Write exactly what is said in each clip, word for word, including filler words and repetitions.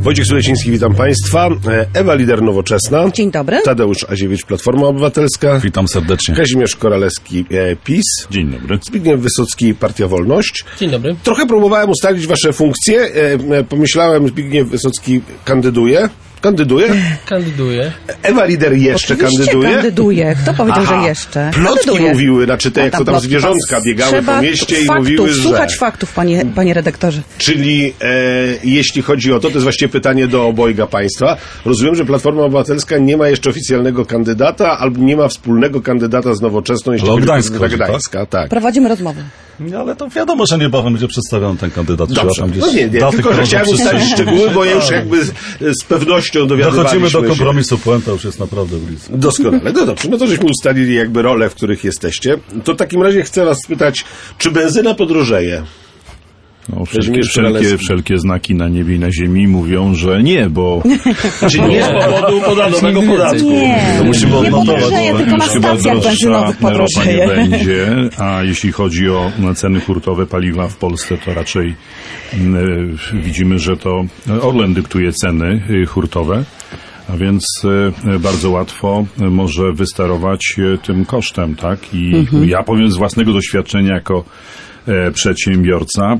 Wojciech Suleciński, witam Państwa. Ewa Lider, Nowoczesna. Dzień dobry. Tadeusz Aziewicz, Platforma Obywatelska. Witam serdecznie. Kazimierz Koralewski, PiS. Dzień dobry. Zbigniew Wysocki, Partia Wolność. Dzień dobry. Trochę próbowałem ustalić Wasze funkcje. Pomyślałem, Zbigniew Wysocki kandyduje. Kandyduje? Kandyduje. Ewa Lider jeszcze Oczywiście kandyduje? kandyduje. Kto powiedział, Aha. że jeszcze? Plotki Kandyduje. mówiły, znaczy te, A jak to tam plotki. zwierzątka biegały Trzeba po mieście i faktów, mówiły, że... słuchać faktów, panie, panie redaktorze. Czyli e, jeśli chodzi o to, to jest właściwie pytanie do obojga państwa. Rozumiem, że Platforma Obywatelska nie ma jeszcze oficjalnego kandydata, albo nie ma wspólnego kandydata z Nowoczesną, jeśli Ale chodzi Gdańsk o chodzi, Gdańska. Tak? Prowadzimy rozmowę. Nie, ale to wiadomo, że niebawem będzie przedstawiony ten kandydat. Trzeba Dobrze, tam gdzieś no nie, nie, daty, tylko że które chciałem będą ustalić przedstawione. szczegóły, bo ja już jakby z, z pewnością dowiadywaliśmy Dochodzimy do się. kompromisu, puenta już jest naprawdę blisko. Doskonale. No dobrze, no to żeśmy ustalili jakby role, w których jesteście. To w takim razie chcę was spytać, czy benzyna podrożeje? No, wszelkie, wszelkie, wszelkie znaki na niebie i na ziemi mówią, że nie, bo... Czy nie z powodu podanowego podatku? Nie, To musimy nie odnotować, podrożeje, bo tylko na Już chyba stacjach droższa benzynowych ropa nie podrożeje. będzie, a jeśli chodzi o ceny hurtowe paliwa w Polsce, to raczej mm, widzimy, że to Orlen dyktuje ceny y, hurtowe. A więc e, bardzo łatwo e, może wysterować e, tym kosztem, tak? I mhm. ja powiem z własnego doświadczenia jako e, przedsiębiorca, e,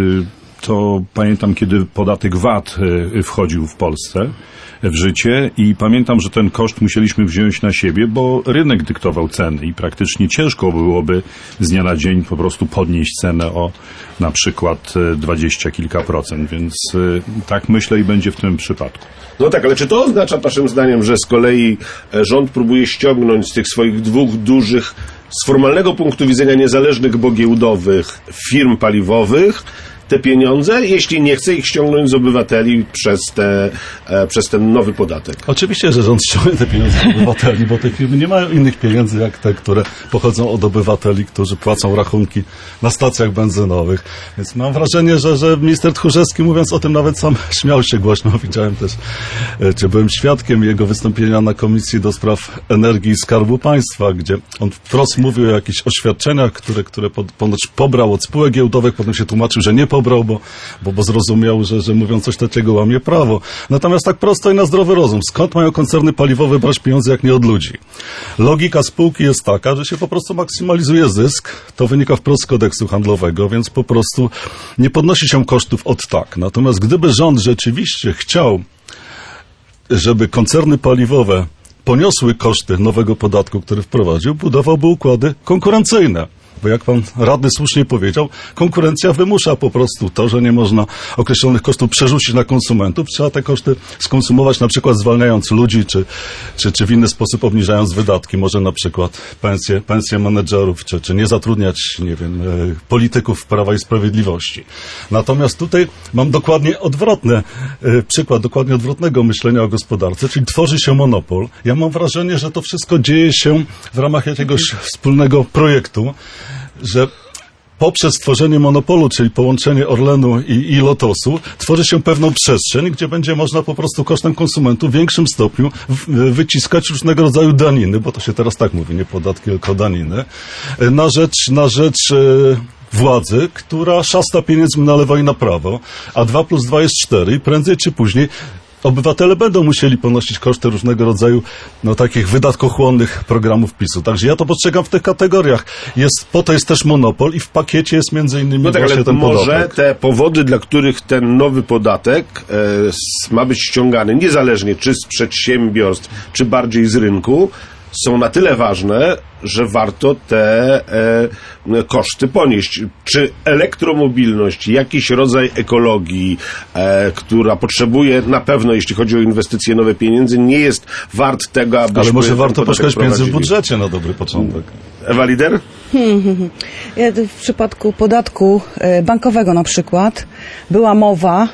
to pamiętam, kiedy podatek V A T e, wchodził w Polsce w życie i pamiętam, że ten koszt musieliśmy wziąć na siebie, bo rynek dyktował ceny i praktycznie ciężko byłoby z dnia na dzień po prostu podnieść cenę o na przykład dwadzieścia kilka procent, więc e, tak myślę i będzie w tym przypadku. No tak, ale czy to oznacza waszym zdaniem, że z kolei rząd próbuje ściągnąć z tych swoich dwóch dużych, z formalnego punktu widzenia niezależnych, bo giełdowych firm paliwowych te pieniądze, jeśli nie chce ich ściągnąć z obywateli przez, te, e, przez ten nowy podatek? Oczywiście, że rząd ściągnie te pieniądze od obywateli, bo te firmy nie mają innych pieniędzy jak te, które pochodzą od obywateli, którzy płacą rachunki na stacjach benzynowych. Więc mam wrażenie, że, że minister Tchórzewski, mówiąc o tym, nawet sam śmiał się głośno. Widziałem też, czy byłem świadkiem jego wystąpienia na Komisji do Spraw Energii i Skarbu Państwa, gdzie on wprost mówił o jakichś oświadczeniach, które, które ponoć pobrał od spółek giełdowych, potem się tłumaczył, że nie pobrał, bo, bo, bo zrozumiał, że, że mówiąc coś takiego łamie prawo. Natomiast tak prosto i na zdrowy rozum. Skąd mają koncerny paliwowe brać pieniądze, jak nie od ludzi? Logika spółki jest taka, że się po prostu maksymalizuje zysk. To wynika wprost z kodeksu handlowego, więc po prostu nie podnosi się kosztów od tak. Natomiast gdyby rząd rzeczywiście chciał, żeby koncerny paliwowe poniosły koszty nowego podatku, który wprowadził, budowałby układy konkurencyjne. Bo jak pan radny słusznie powiedział, konkurencja wymusza po prostu to, że nie można określonych kosztów przerzucić na konsumentów. Trzeba te koszty skonsumować, na przykład zwalniając ludzi, czy, czy, czy w inny sposób obniżając wydatki. Może na przykład pensje, pensje menedżerów, czy, czy nie zatrudniać, nie wiem, polityków Prawa i Sprawiedliwości. Natomiast tutaj mam dokładnie odwrotny przykład, dokładnie odwrotnego myślenia o gospodarce, czyli tworzy się monopol. Ja mam wrażenie, że to wszystko dzieje się w ramach jakiegoś wspólnego projektu, że poprzez tworzenie monopolu, czyli połączenie Orlenu i, i Lotosu, tworzy się pewną przestrzeń, gdzie będzie można po prostu kosztem konsumentów w większym stopniu w, wyciskać różnego rodzaju daniny, bo to się teraz tak mówi, nie podatki, tylko daniny, na rzecz, na rzecz e, władzy, która szasta pieniędzmi na lewo i na prawo, a dwa plus dwa jest cztery i prędzej czy później obywatele będą musieli ponosić koszty różnego rodzaju no, takich wydatkochłonnych programów PiSu. Także ja to postrzegam w tych kategoriach. Jest, po to jest też monopol i w pakiecie jest między innymi no tak, właśnie ale ten może podatek. te powody, dla których ten nowy podatek e, ma być ściągany niezależnie czy z przedsiębiorstw, czy bardziej z rynku, są na tyle ważne, że warto te e, koszty ponieść. Czy elektromobilność, jakiś rodzaj ekologii, e, która potrzebuje na pewno, jeśli chodzi o inwestycje, nowe pieniędzy, nie jest wart tego, aby... Ale może warto poszukać pieniędzy w budżecie na dobry początek. Ewa Lider? Hmm, hmm, hmm. W przypadku podatku bankowego na przykład była mowa,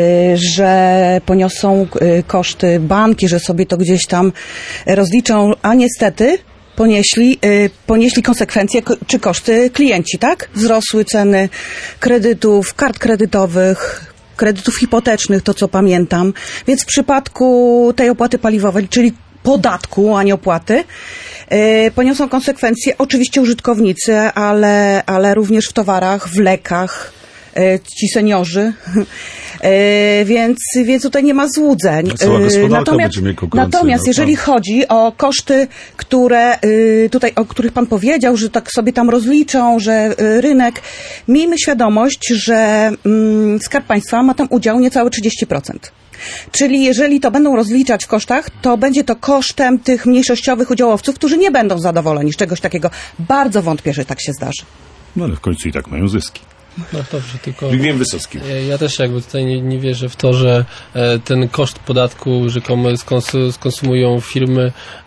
że poniosą koszty banki, że sobie to gdzieś tam rozliczą, a niestety ponieśli, ponieśli konsekwencje czy koszty klienci, tak? Wzrosły ceny kredytów, kart kredytowych, kredytów hipotecznych, to co pamiętam. Więc w przypadku tej opłaty paliwowej, czyli podatku, a nie opłaty, yy, poniosą konsekwencje oczywiście użytkownicy, ale, ale również w towarach, w lekach, ci seniorzy. Więc, więc tutaj nie ma złudzeń. Cała gospodarka Natomiast, będzie mniej konkurencyjna. natomiast jeżeli chodzi o koszty, które tutaj, o których pan powiedział, że tak sobie tam rozliczą, że rynek, miejmy świadomość, że Skarb Państwa ma tam udział niecałe trzydzieści procent. Czyli jeżeli to będą rozliczać w kosztach, to będzie to kosztem tych mniejszościowych udziałowców, którzy nie będą zadowoleni z czegoś takiego. Bardzo wątpię, że tak się zdarzy. No ale w końcu i tak mają zyski. No dobrze, tylko Zbigniew Wysocki. ja też jakby tutaj nie, nie wierzę w to, że e, ten koszt podatku rzekomo skons- skonsumują firmy e,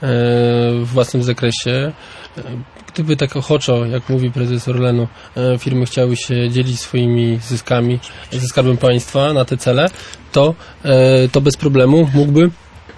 w własnym zakresie. E, gdyby tak ochoczo, jak mówi prezes Orlenu, e, firmy chciały się dzielić swoimi zyskami ze Skarbem Państwa na te cele, to, e, to bez problemu mógłby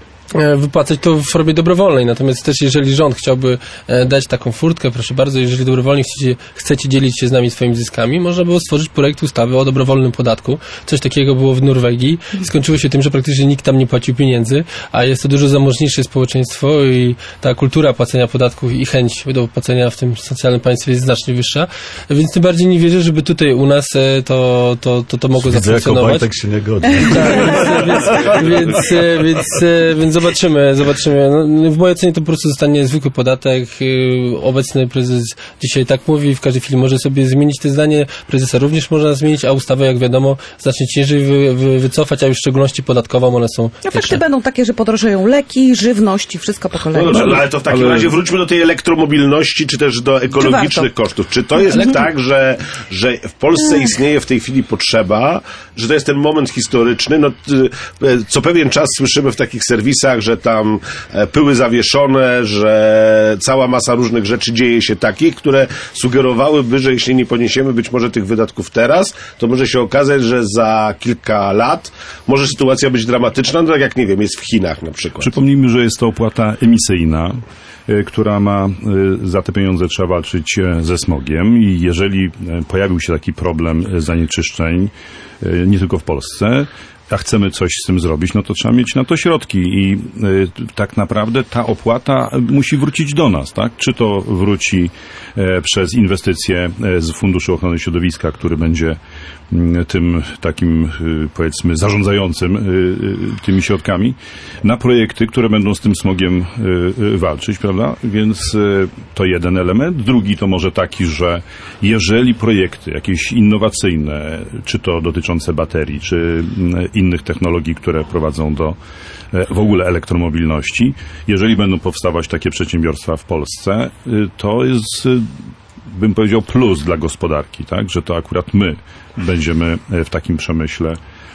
wypłacać to w formie dobrowolnej. Natomiast też jeżeli rząd chciałby dać taką furtkę, proszę bardzo, jeżeli dobrowolnie chcecie, chcecie dzielić się z nami swoimi zyskami, można było stworzyć projekt ustawy o dobrowolnym podatku. Coś takiego było w Norwegii. Skończyło się tym, że praktycznie nikt tam nie płacił pieniędzy, a jest to dużo zamożniejsze społeczeństwo i ta kultura płacenia podatków i chęć do płacenia w tym socjalnym państwie jest znacznie wyższa. Więc tym bardziej nie wierzę, żeby tutaj u nas to, to, to, to mogło Widzę, zafunkcjonować. jako Wojtek się nie godzi. Tak, więc, więc, więc, więc, więc zobaczymy, zobaczymy. No, w mojej ocenie to po prostu zostanie zwykły podatek. Obecny prezes dzisiaj tak mówi, w każdej chwili może sobie zmienić te zdanie. Prezesa również można zmienić, a ustawę, jak wiadomo, znacznie ciężej wy, wy, wycofać, a już w szczególności podatkową one są Efekty pierwsze. będą takie, że podrożeją leki, żywność i wszystko po kolei. No dobrze, ale to w takim Ale- razie wróćmy do tej elektromobilności, czy też do ekologicznych warto? kosztów. Czy to jest tak, że, że w Polsce istnieje w tej chwili potrzeba, że to jest ten moment historyczny? No, y, co pewien czas słyszymy w takich serwisach, że tam e, pyły zawieszone, że cała masa różnych rzeczy dzieje się takich, które sugerowałyby, że jeśli nie poniesiemy być może tych wydatków teraz, to może się okazać, że za kilka lat może sytuacja być dramatyczna, no tak jak, nie wiem, jest w Chinach na przykład. Przypomnijmy, że jest to opłata emisyjna, y, która ma, y, za te pieniądze trzeba walczyć y, ze smogiem i jeżeli y, pojawił się taki problem y, zanieczyszczeń, y, nie tylko w Polsce, a chcemy coś z tym zrobić, no to trzeba mieć na to środki i y, tak naprawdę ta opłata musi wrócić do nas, tak? Czy to wróci y, przez inwestycje y, z Funduszu Ochrony Środowiska, który będzie y, tym takim, y, powiedzmy, zarządzającym y, y, tymi środkami, na projekty, które będą z tym smogiem y, y, walczyć, prawda? Więc y, to jeden element. Drugi to może taki, że jeżeli projekty jakieś innowacyjne, czy to dotyczące baterii, czy y, innych technologii, które prowadzą do e, w ogóle elektromobilności. Jeżeli będą powstawać takie przedsiębiorstwa w Polsce, y, to jest, y, bym powiedział, plus dla gospodarki, tak? Że to akurat my będziemy e, w takim przemyśle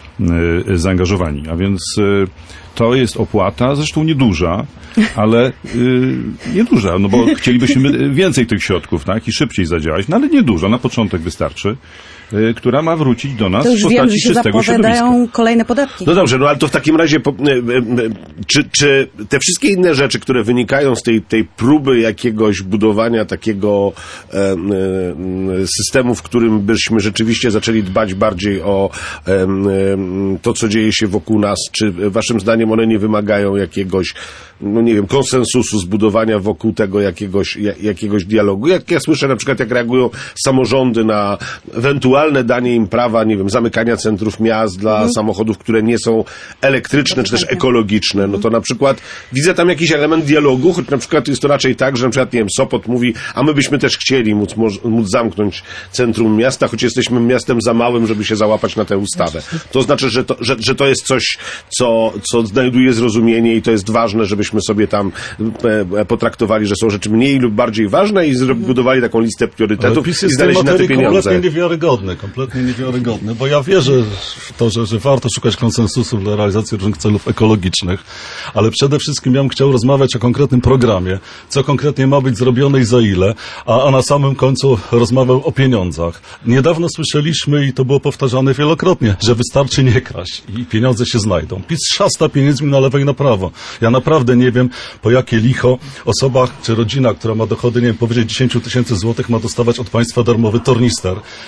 y, zaangażowani. A więc y, to jest opłata, zresztą nieduża, ale y, nieduża, no bo chcielibyśmy więcej tych środków, tak? I szybciej zadziałać, no ale nieduża, na początek wystarczy, y, która ma wrócić do nas To w już wiem, postaci że się czystego środowiska. zapowiadają kolejne podatki. No dobrze, no ale to w takim razie, po, e, e, e, czy, czy te wszystkie inne rzeczy, które wynikają z tej, tej próby jakiegoś budowania takiego e, e, systemu, w którym byśmy rzeczywiście zaczęli dbać bardziej o e, e, to, co dzieje się wokół nas, czy waszym zdaniem one nie wymagają jakiegoś, no nie wiem, konsensusu, zbudowania wokół tego jakiegoś, ja, jakiegoś dialogu? Jak ja słyszę na przykład, jak reagują samorządy na ewentualne danie im prawa, nie wiem, zamykania centrów miast dla Mhm. samochodów, które nie są elektryczne, czy też ekologiczne, no to na przykład widzę tam jakiś element dialogu, choć na przykład jest to raczej tak, że na przykład, nie wiem, Sopot mówi, a my byśmy też chcieli móc, moż- móc zamknąć centrum miasta, choć jesteśmy miastem za małym, żeby się załapać na tę ustawę. To znaczy, że to, że, że to jest coś, co, co znajduje zrozumienie i to jest ważne, żebyśmy sobie tam e, e, potraktowali, że są rzeczy mniej lub bardziej ważne i zbudowali taką listę Ale priorytetów PiS i jest w tej znaleźli na te materii pieniądze. kompletnie niewiarygodny, kompletnie niewiarygodny, bo ja wierzę w to, że, że warto szukać konsensusu dla realizacji różnych celów ekologicznych, ale przede wszystkim ja bym chciał rozmawiać o konkretnym programie, co konkretnie ma być zrobione i za ile, a, a na samym końcu rozmawiał o pieniądzach. Niedawno słyszeliśmy, i to było powtarzane wielokrotnie, że wystarczy nie kraść i pieniądze się znajdą. PiS szasta pieniędzmi na lewo i na prawo. Ja naprawdę nie wiem, po jakie licho osoba czy rodzina, która ma dochody, nie wiem, powyżej dziesięć tysięcy złotych, ma dostawać od państwa darmowy tornister, ale, ale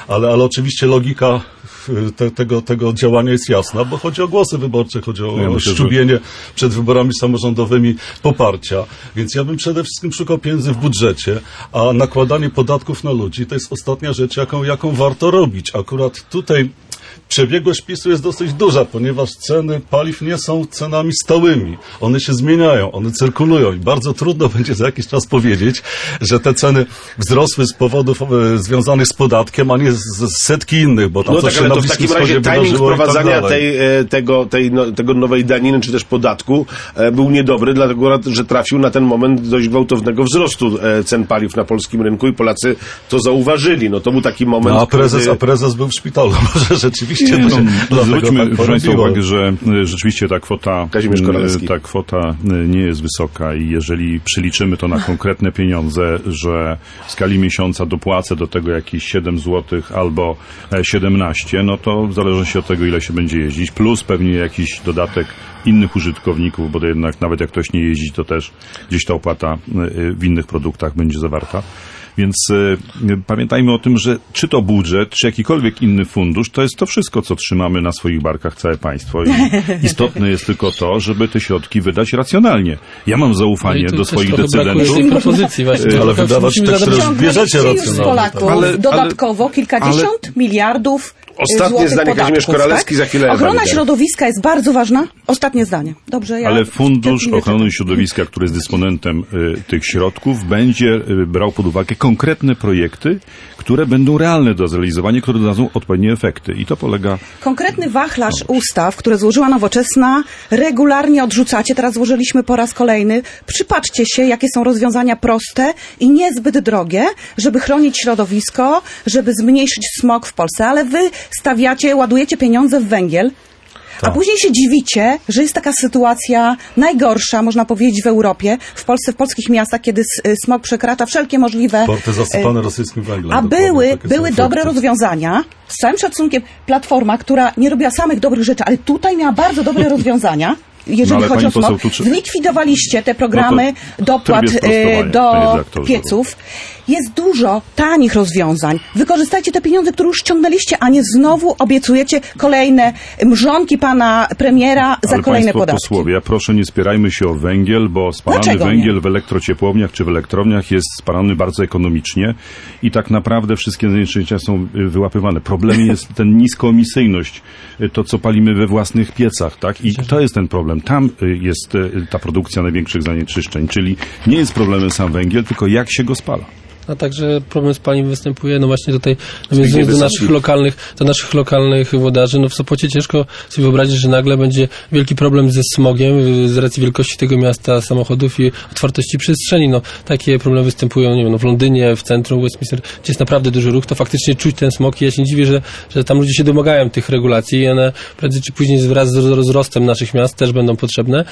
oczywiście logika te, tego, tego działania jest jasna, bo chodzi o głosy wyborcze, chodzi o Ja myślę, szczubienie że... przed wyborami samorządowymi poparcia. Więc ja bym przede wszystkim szukał pieniędzy w budżecie, a nakładanie podatków na ludzi to jest ostatnia rzecz, jaką, jaką warto robić. Akurat tutaj przebiegłość PiSu jest dosyć duża, ponieważ ceny paliw nie są cenami stałymi. One się zmieniają, one cyrkulują i bardzo trudno będzie za jakiś czas powiedzieć, że te ceny wzrosły z powodów e, związanych z podatkiem, a nie z, z setki innych, bo tam no coś tak, się ale na to w Bliskim takim razie Wschodzie timing wprowadzania i tak tej, e, tego, tej, no, tego nowej daniny, czy też podatku e, był niedobry, dlatego że trafił na ten moment dość gwałtownego wzrostu e, cen paliw na polskim rynku i Polacy to zauważyli. No to był taki moment, no, a prezes, kiedy... a prezes był w szpitalu, może rzeczywiście to się No, zwróćmy tak Państwa uwagę, że e, rzeczywiście ta kwota, Kazimierz Koralewski. e, ta kwota e, nie jest wysoka i jeżeli przeliczymy to na konkretne pieniądze, że w skali miesiąca dopłacę do tego jakieś siedem złotych albo e, siedemnaście, no to zależy się od tego, ile się będzie jeździć, plus pewnie jakiś dodatek innych użytkowników, bo to jednak nawet jak ktoś nie jeździ, to też gdzieś ta opłata e, w innych produktach będzie zawarta. Więc e, pamiętajmy o tym, że czy to budżet, czy jakikolwiek inny fundusz, to jest to wszystko, co trzymamy na swoich barkach całe państwo. I istotne jest tylko to, żeby te środki wydać racjonalnie. Ja mam zaufanie no do swoich decydentów. Brakuje tej propozycji właśnie. Ale wydawać te, które bierzecie już z racjonalnie. Polaków Ale- dodatkowo kilkadziesiąt ale- miliardów Ostatnie złotych zdanie, podatków, Kazimierz Koralewski, tak? za chwilę Ochrona Ewa Lider. środowiska jest bardzo ważna. Ostatnie zdanie. Dobrze, ja Ale Fundusz terminuję Ochrony czekam. Środowiska, który jest dysponentem y, tych środków, będzie y, brał pod uwagę konkretne projekty, które będą realne do zrealizowania, które dadzą odpowiednie efekty. I to polega... Konkretny wachlarz ustaw, które złożyła Nowoczesna, regularnie odrzucacie. Teraz złożyliśmy po raz kolejny. Przypatrzcie się, jakie są rozwiązania proste i niezbyt drogie, żeby chronić środowisko, żeby zmniejszyć smog w Polsce. Ale wy stawiacie, ładujecie pieniądze w węgiel, a później się dziwicie, że jest taka sytuacja najgorsza, można powiedzieć, w Europie, w Polsce, w polskich miastach, kiedy s- smog przekracza wszelkie możliwe... Porty zasypane rosyjskim węglem. A dokładnie, były, takie są były efekty. dobre rozwiązania, z całym szacunkiem, Platforma, która nie robiła samych dobrych rzeczy, ale tutaj miała bardzo dobre rozwiązania. Jeżeli No, ale chodzi o pani poseł, smog, tu czy- zlikwidowaliście te programy No dopłat trybie sprostowania, e, panie do redaktorze. pieców. Jest dużo tanich rozwiązań. Wykorzystajcie te pieniądze, które już ściągnęliście, a nie znowu obiecujecie kolejne mrzonki pana premiera za Ale kolejne państwo podatki. posłowie, ja proszę, nie spierajmy się o węgiel, bo spalany Dlaczego węgiel nie? w elektrociepłowniach czy w elektrowniach jest spalany bardzo ekonomicznie i tak naprawdę wszystkie zanieczyszczenia są y, wyłapywane. Problemem jest ten niskoemisyjność, y, to co palimy we własnych piecach, tak? I to jest ten problem. Tam y, jest y, ta produkcja największych zanieczyszczeń, czyli nie jest problemem sam węgiel, tylko jak się go spala. A także problem z paliw występuje, no właśnie tutaj nawiązując do naszych lokalnych, do naszych lokalnych włodarzy, no w Sopocie ciężko sobie wyobrazić, że nagle będzie wielki problem ze smogiem z racji wielkości tego miasta, samochodów i otwartości przestrzeni. No takie problemy występują, nie wiem, no w Londynie, w centrum Westminster, gdzie jest naprawdę duży ruch, to faktycznie czuć ten smog i ja się nie dziwię, że, że tam ludzie się domagają tych regulacji i one prędzej czy później wraz z rozrostem naszych miast też będą potrzebne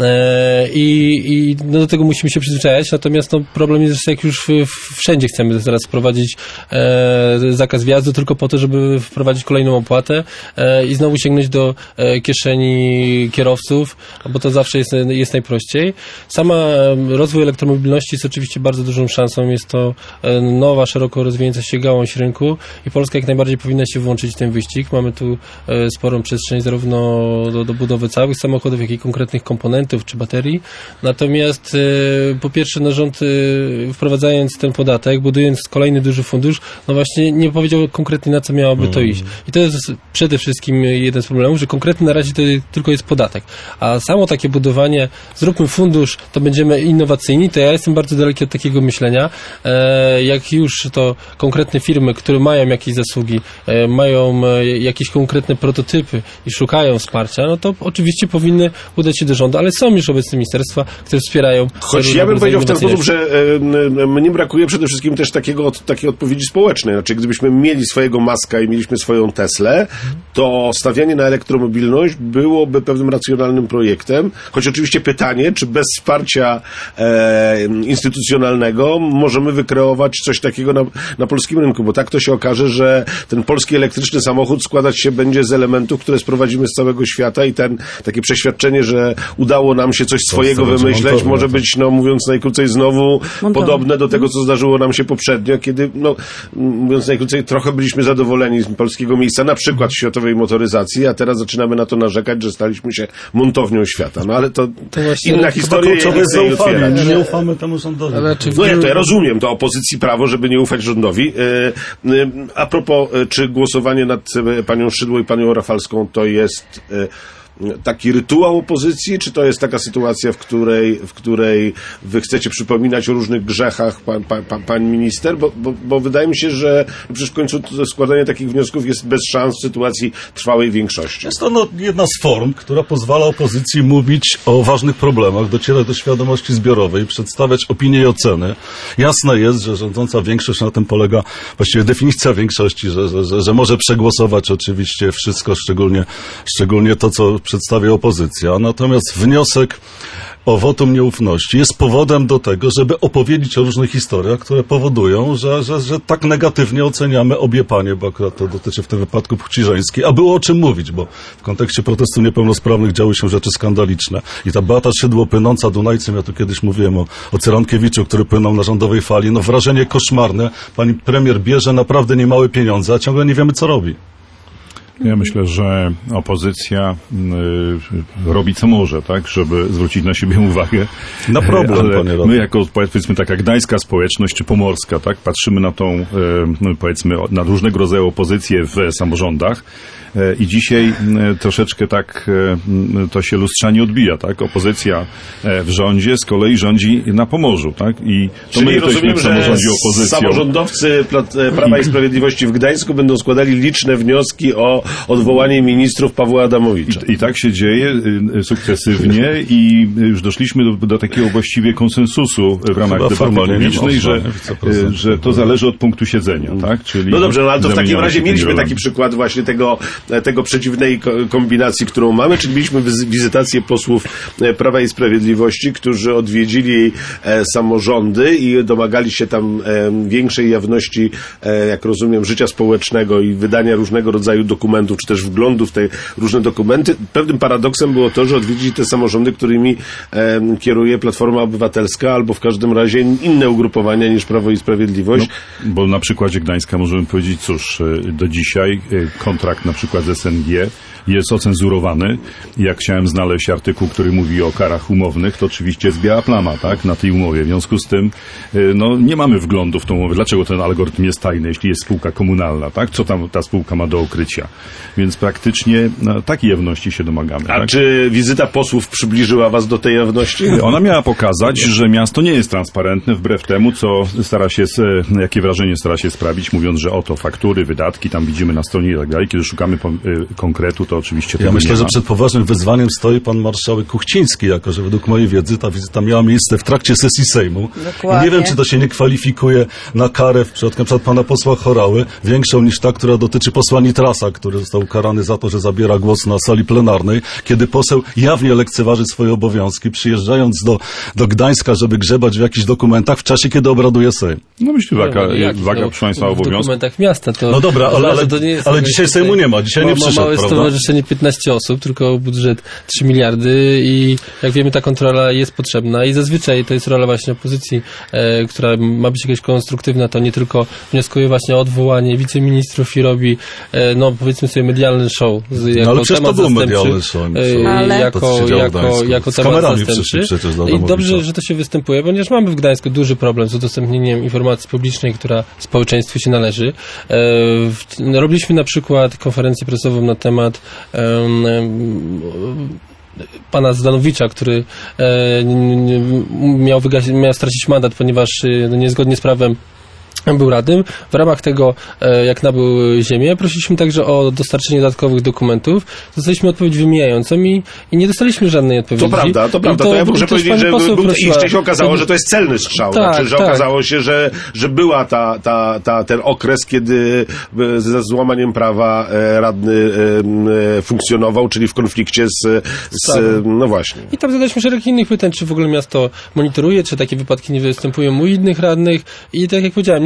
e, i, i no do tego musimy się przyzwyczajać, natomiast no problem jest, że jak już w, w wszędzie chcemy teraz wprowadzić e, zakaz wjazdu tylko po to, żeby wprowadzić kolejną opłatę e, i znowu sięgnąć do e, kieszeni kierowców, bo to zawsze jest, jest najprościej. Sama rozwój elektromobilności jest oczywiście bardzo dużą szansą. Jest to e, nowa, szeroko rozwijająca się gałąź rynku i Polska jak najbardziej powinna się włączyć w ten wyścig. Mamy tu e, sporą przestrzeń zarówno do, do budowy całych samochodów, jak i konkretnych komponentów czy baterii. Natomiast e, po pierwsze no, rząd e, wprowadzając ten podatek, budując kolejny duży fundusz, no właśnie nie powiedział konkretnie, na co miałoby to iść. I to jest przede wszystkim jeden z problemów, że konkretnie na razie to tylko jest podatek. A samo takie budowanie, zróbmy fundusz, to będziemy innowacyjni, to ja jestem bardzo daleki od takiego myślenia. E, jak już to konkretne firmy, które mają jakieś zasługi, e, mają e, jakieś konkretne prototypy i szukają wsparcia, no to oczywiście powinny udać się do rządu, ale są już obecne ministerstwa, które wspierają. Choć ja bym powiedział w ten sposób, że e, mnie brakuje przede wszystkim też takiego, od, takiej odpowiedzi społecznej. Znaczy, gdybyśmy mieli swojego Muska i mieliśmy swoją Teslę, to stawianie na elektromobilność byłoby pewnym racjonalnym projektem. Choć oczywiście pytanie, czy bez wsparcia e, instytucjonalnego możemy wykreować coś takiego na, na polskim rynku, bo tak to się okaże, że ten polski elektryczny samochód składać się będzie z elementów, które sprowadzimy z całego świata i ten, takie przeświadczenie, że udało nam się coś swojego będzie wymyśleć, montowe, może tak. być, no mówiąc najkrócej, znowu Montowe. podobne do tego, co zdarzyło zdarzyło nam się poprzednio, kiedy, no, mówiąc najkrócej, trochę byliśmy zadowoleni z polskiego miejsca, na przykład w światowej motoryzacji, a teraz zaczynamy na to narzekać, że staliśmy się montownią świata. No ale to, to inna historia. Kluczowe jest zaufanie. Nie, nie ufamy temu rządowi. No ja to ja rozumiem, to opozycji prawo, żeby nie ufać rządowi. A propos, czy głosowanie nad panią Szydło i panią Rafalską to jest taki rytuał opozycji, czy to jest taka sytuacja, w której, w której wy chcecie przypominać o różnych grzechach pan, pan, pan, pan minister? Bo, bo, bo wydaje mi się, że przecież w końcu składanie takich wniosków jest bez szans w sytuacji trwałej większości. Jest to no, jedna z form, która pozwala opozycji mówić o ważnych problemach, docierać do świadomości zbiorowej, przedstawiać opinie i oceny. Jasne jest, że rządząca większość, na tym polega właściwie definicja większości, że, że, że, że może przegłosować oczywiście wszystko, szczególnie, szczególnie to, co przedstawia opozycja. Natomiast wniosek o wotum nieufności jest powodem do tego, żeby opowiedzieć o różnych historiach, które powodują, że, że, że tak negatywnie oceniamy obie panie, bo akurat to dotyczy w tym wypadku płci żeńskiej, a było o czym mówić, bo w kontekście protestu niepełnosprawnych działy się rzeczy skandaliczne. I ta Beata Szydło płynąca Dunajcem, ja tu kiedyś mówiłem o, o Cyrankiewiczu, który płynął na rządowej fali, no wrażenie koszmarne. Pani premier bierze naprawdę niemałe pieniądze, a ciągle nie wiemy, co robi. Ja myślę, że opozycja y, robi co może, tak, żeby zwrócić na siebie uwagę. Na problem, ale panie my jako, powiedzmy, taka gdańska społeczność, czy pomorska, tak, patrzymy na tą, y, powiedzmy, na różnego rodzaju opozycję w samorządach. I dzisiaj troszeczkę tak to się lustrzanie odbija, tak? Opozycja w rządzie z kolei rządzi na Pomorzu, tak? I to Czyli my rozumiem, w samorządzie że opozycją. Samorządowcy Prawa i Sprawiedliwości w Gdańsku będą składali liczne wnioski o odwołanie ministrów Pawła Adamowicza. I, i tak się dzieje sukcesywnie i już doszliśmy do, do takiego właściwie konsensusu w ramach Chyba debaty publicznej, że, że to zależy od punktu siedzenia, tak? Czyli no dobrze, no ale to w takim razie mieliśmy rolami. taki przykład właśnie tego tego przeciwnej kombinacji, którą mamy, czyli mieliśmy wizytację posłów Prawa i Sprawiedliwości, którzy odwiedzili samorządy i domagali się tam większej jawności, jak rozumiem, życia społecznego i wydania różnego rodzaju dokumentów, czy też wglądu w te różne dokumenty. Pewnym paradoksem było to, że odwiedzili te samorządy, którymi kieruje Platforma Obywatelska, albo w każdym razie inne ugrupowania niż Prawo i Sprawiedliwość. No, bo na przykładzie Gdańska możemy powiedzieć, cóż, do dzisiaj kontrakt na przykład z S N G jest ocenzurowany. Jak chciałem znaleźć artykuł, który mówi o karach umownych, to oczywiście jest biała plama, tak, na tej umowie. W związku z tym, no, nie mamy wglądu w tą umowę. Dlaczego ten algorytm jest tajny, jeśli jest spółka komunalna, tak? Co tam ta spółka ma do ukrycia? Więc praktycznie no, takiej jawności się domagamy. A tak? czy wizyta posłów przybliżyła was do tej jawności? Ona miała pokazać, że miasto nie jest transparentne, wbrew temu, co stara się, jakie wrażenie stara się sprawić, mówiąc, że oto faktury, wydatki, tam widzimy na stronie i tak dalej. Kiedy szukamy konkretu, to oczywiście Ja tego myślę, nie że ma. przed poważnym wyzwaniem stoi pan marszałek Kuchciński, jako że według mojej wiedzy ta wizyta miała miejsce w trakcie sesji Sejmu. Dokładnie. I nie wiem, czy to się nie kwalifikuje na karę w przypadku na przykład pana posła Horały, większą niż ta, która dotyczy posła Nitrasa, który został ukarany za to, że zabiera głos na sali plenarnej, kiedy poseł jawnie lekceważy swoje obowiązki, przyjeżdżając do, do Gdańska, żeby grzebać w jakichś dokumentach w czasie, kiedy obraduje Sejm. No myślę, taka no, jak, waga, no, proszę Państwa, w obowiązku. dokumentach miasta to... No dobra, ale, ale, to nie jest ale tak, dzisiaj Sejmu nie ma, dzisiaj ma, nie przyszedł, małe prawda? stowarzyszenie piętnaście osób, tylko budżet trzy miliardy i jak wiemy, ta kontrola jest potrzebna i zazwyczaj to jest rola właśnie opozycji, e, która ma być jakaś konstruktywna, to nie tylko wnioskuje właśnie o odwołanie wiceministrów i robi, e, no powiedzmy sobie, medialny show. Z, jako No ale przecież to temat był zastępczy, medialny show. e, Ale- To, jako, co się działo w jako, Gdańsku. jako Z temat kamerami zastępczy. przyszli przecież do I Adamowicza. dobrze, że to się występuje, ponieważ mamy w Gdańsku duży problem z udostępnieniem informacji publicznej, która społeczeństwu się należy. E, w, robiliśmy na przykład konferencję prasową na temat em, em, pana Zdanowicza, który e, n- n- miał, wygasić, miał stracić mandat, ponieważ e, no, niezgodnie z prawem był radnym. W ramach tego, e, jak nabył ziemię, prosiliśmy także o dostarczenie dodatkowych dokumentów. Dostaliśmy odpowiedź wymijającą i, i nie dostaliśmy żadnej odpowiedzi. To prawda, to prawda. I To, ja muszę też powiedzieć, pani że poseł był, i prosiła- jeszcze się okazało, że to jest celny strzał. Tak, znaczy, że tak. okazało się, że, że była ta, ta, ta, ten okres, kiedy e, ze złamaniem prawa e, radny e, e, funkcjonował, czyli w konflikcie z, z Tak. no właśnie. I tam zadaliśmy szereg innych pytań, czy w ogóle miasto monitoruje, czy takie wypadki nie występują u innych radnych. I tak jak powiedziałem, nie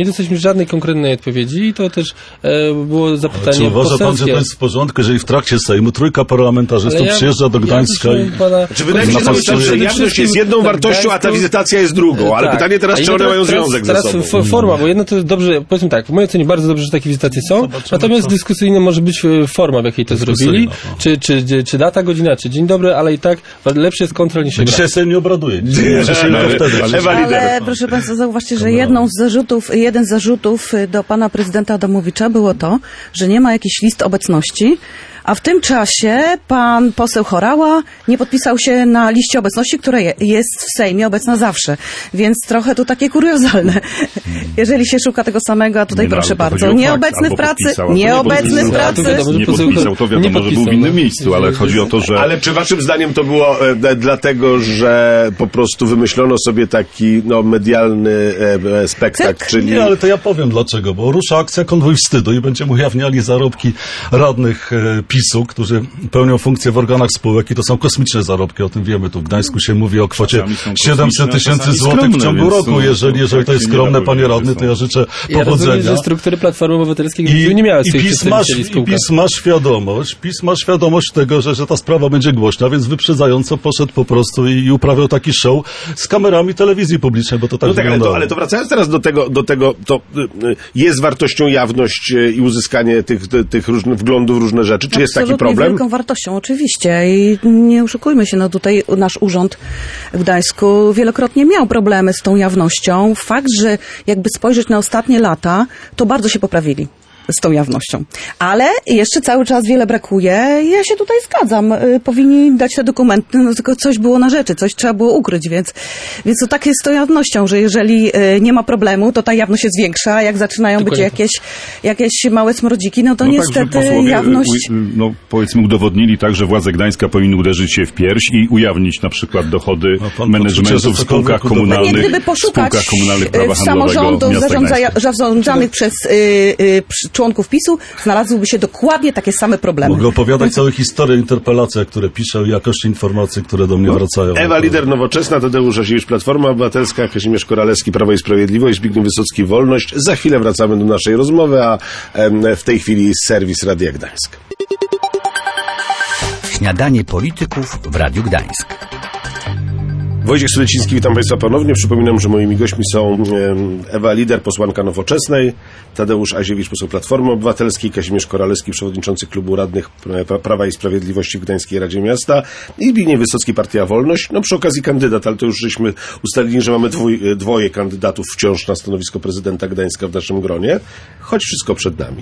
dostaliśmy żadnej konkretnej odpowiedzi i to też e, było zapytanie Czy uważa pan, że poselskie. to jest w porządku, jeżeli w trakcie Sejmu trójka parlamentarzystów Ale ja- przyjeżdża do ja Gdańska proszę i... pana- Czy wydaje mi się, Napastuje- cały czas, że jawność jest jedną Tak, wartością, a ta Gdańsku- wizytacja jest drugą. Ale Tak. pytanie teraz, A czy one teraz- mają teraz- związek teraz ze sobą. f- forma, bo jedno to jest dobrze, powiedzmy tak, w mojej ocenie bardzo dobrze, że takie wizytacje są, Zobaczymy, natomiast co- dyskusyjna może być e, forma, w jakiej to Dyskusyjna, zrobili, no. czy, czy, czy, czy data, godzina, czy dzień dobry, ale i tak lepsze jest kontrol niż się gra. Dzisiaj Sejm nie obraduje. Dzisiaj nie, dzisiaj ale- tylko wtedy. ale- Ewa Lider. Ale proszę Państwa, zauważcie, że jedną z zarzutów, jeden z zarzutów do pana prezydenta Adamowicza było to, że nie ma jakichś list obecności, a w tym czasie pan poseł Horała nie podpisał się na liście obecności, która je, jest w Sejmie obecna zawsze. Więc trochę to takie kuriozalne. Jeżeli się szuka tego samego, a tutaj Nie, no, proszę ale to bardzo, chodzi o nieobecny fakt, w pracy, albo podpisał, albo nie nieobecny w podpisał. pracy. To wiadomo, że Nie poseł- podpisał, to wiadomo, nie że był w podpisał, innym no. miejscu, ale chodzi o to, że... Ale czy waszym zdaniem to było e, d- dlatego, że po prostu wymyślono sobie taki no, medialny e, e, spektakl, Cyrk? czyli... Nie, ale to ja powiem dlaczego, bo rusza akcja Konwój Wstydu i będziemy ujawniali zarobki radnych e, PiSu, którzy pełnią funkcje w organach spółek i to są kosmiczne zarobki, o tym wiemy. Tu w Gdańsku się mówi o kwocie Czasami są kosmiczne, siedemset tysięcy czasami złotych w skromne, ciągu więc roku. to- Jeżeli, jeżeli to tak jest się nie da skromne, panie powiedzieć, radny, że to ja życzę Ja rozumiem, powodzenia. że struktury Platformy Obywatelskiej I, nie miały i, swoich PiS ma, przedstawicieli w I spółkach. PiS ma świadomość, PiS ma świadomość tego, że, że ta sprawa będzie głośna, więc wyprzedzająco poszedł po prostu i, i uprawiał taki show z kamerami telewizji publicznej, bo to tak No tak, ale wyglądało. to, ale to wracając teraz do tego, do tego to y, y, jest wartością jawność y, i uzyskanie tych, ty- tych różnych wglądów w różne rzeczy. Czy jest taki Absolutnie problem? wielką wartością, oczywiście. I nie oszukujmy się, no tutaj nasz urząd w Gdańsku wielokrotnie miał problemy z tą jawnością. Fakt, że jakby spojrzeć na ostatnie lata, to bardzo się poprawili z tą jawnością. Ale jeszcze cały czas wiele brakuje. Ja się tutaj zgadzam. Y, Powinni dać te dokumenty, no tylko coś było na rzeczy, coś trzeba było ukryć, więc, więc to tak jest z tą jawnością, że jeżeli y, nie ma problemu, to ta jawność się zwiększa, a jak zaczynają być Dokładnie. jakieś, jakieś małe smrodziki, no to No tak, niestety że posłowie, jawność... u- no, powiedzmy, udowodnili tak, że władze Gdańska powinny uderzyć się w pierś i ujawnić na przykład dochody No, pan managementu poczucie, w że spółkach cokolwiek udowodni. A nie, komunalnych, gdyby poszukać spółkach komunalnych e, prawa w handlowego samorządów miasta zarządza, Gdańska. zarządzanych przez y, y, przy- członków PiSu, znalazłyby się dokładnie takie same problemy. Mogę opowiadać całe historie o interpelacjach, które piszę, i jakości informacji, które do mnie wracają. Ewa Lider, Nowoczesna, Tadeusz Aziewicz, Platforma Obywatelska, Kazimierz Koralewski, Prawo i Sprawiedliwość, Zbigniew Wysocki, Wolność. Za chwilę wracamy do naszej rozmowy, a em, w tej chwili serwis Radia Gdańsk. Śniadanie polityków w Radiu Gdańsk. Wojciech Suleciński, witam Państwa ponownie. Przypominam, że moimi gośćmi są em, Ewa Lider, posłanka Nowoczesnej, Tadeusz Aziewicz, poseł Platformy Obywatelskiej, Kazimierz Koralewski, przewodniczący Klubu Radnych Pra- Prawa i Sprawiedliwości w Gdańskiej Radzie Miasta i Zbigniew Wysocki, Partia Wolność. No przy okazji kandydat, ale to już żeśmy ustalili, że mamy dwój, dwoje kandydatów wciąż na stanowisko prezydenta Gdańska w naszym gronie, choć wszystko przed nami.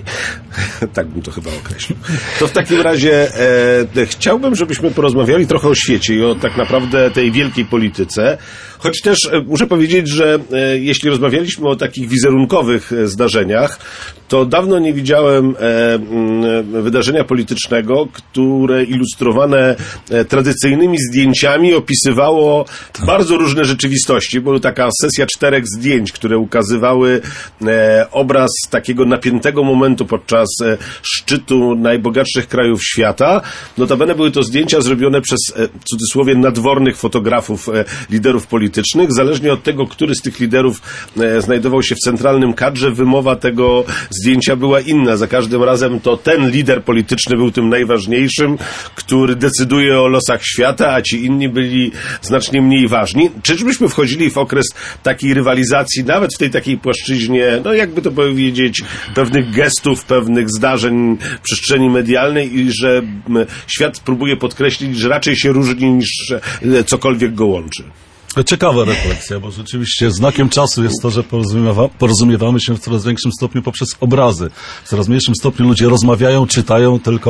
Tak bym to chyba określił. To w takim razie e, chciałbym, żebyśmy porozmawiali trochę o świecie i o tak naprawdę tej wielkiej polityce. Choć też e, muszę powiedzieć, że e, jeśli rozmawialiśmy o takich wizerunkowych e, zdarzeniach, to dawno nie widziałem e, m, wydarzenia politycznego, które ilustrowane e, tradycyjnymi zdjęciami opisywało bardzo różne rzeczywistości. Była taka sesja czterech zdjęć, które ukazywały e, obraz takiego napiętego momentu podczas e, szczytu najbogatszych krajów świata. Notabene były to zdjęcia zrobione przez, e, w cudzysłowie, nadwornych fotografów e, liderów politycznych. Zależnie od tego, który z tych liderów e, znajdował się w centralnym kadrze, wymowa tego zdjęcia była inna. Za każdym razem to ten lider polityczny był tym najważniejszym, który decyduje o losach świata, a ci inni byli znacznie mniej ważni. Czyżbyśmy wchodzili w okres takiej rywalizacji, nawet w tej takiej płaszczyźnie, no jakby to powiedzieć, pewnych gestów, pewnych zdarzeń w przestrzeni medialnej i że m, świat próbuje podkreślić, że raczej się różni niż e, cokolwiek go łączy. Ciekawa refleksja, bo rzeczywiście znakiem czasu jest to, że porozumiewa, porozumiewamy się w coraz większym stopniu poprzez obrazy. W coraz mniejszym stopniu ludzie rozmawiają, czytają, tylko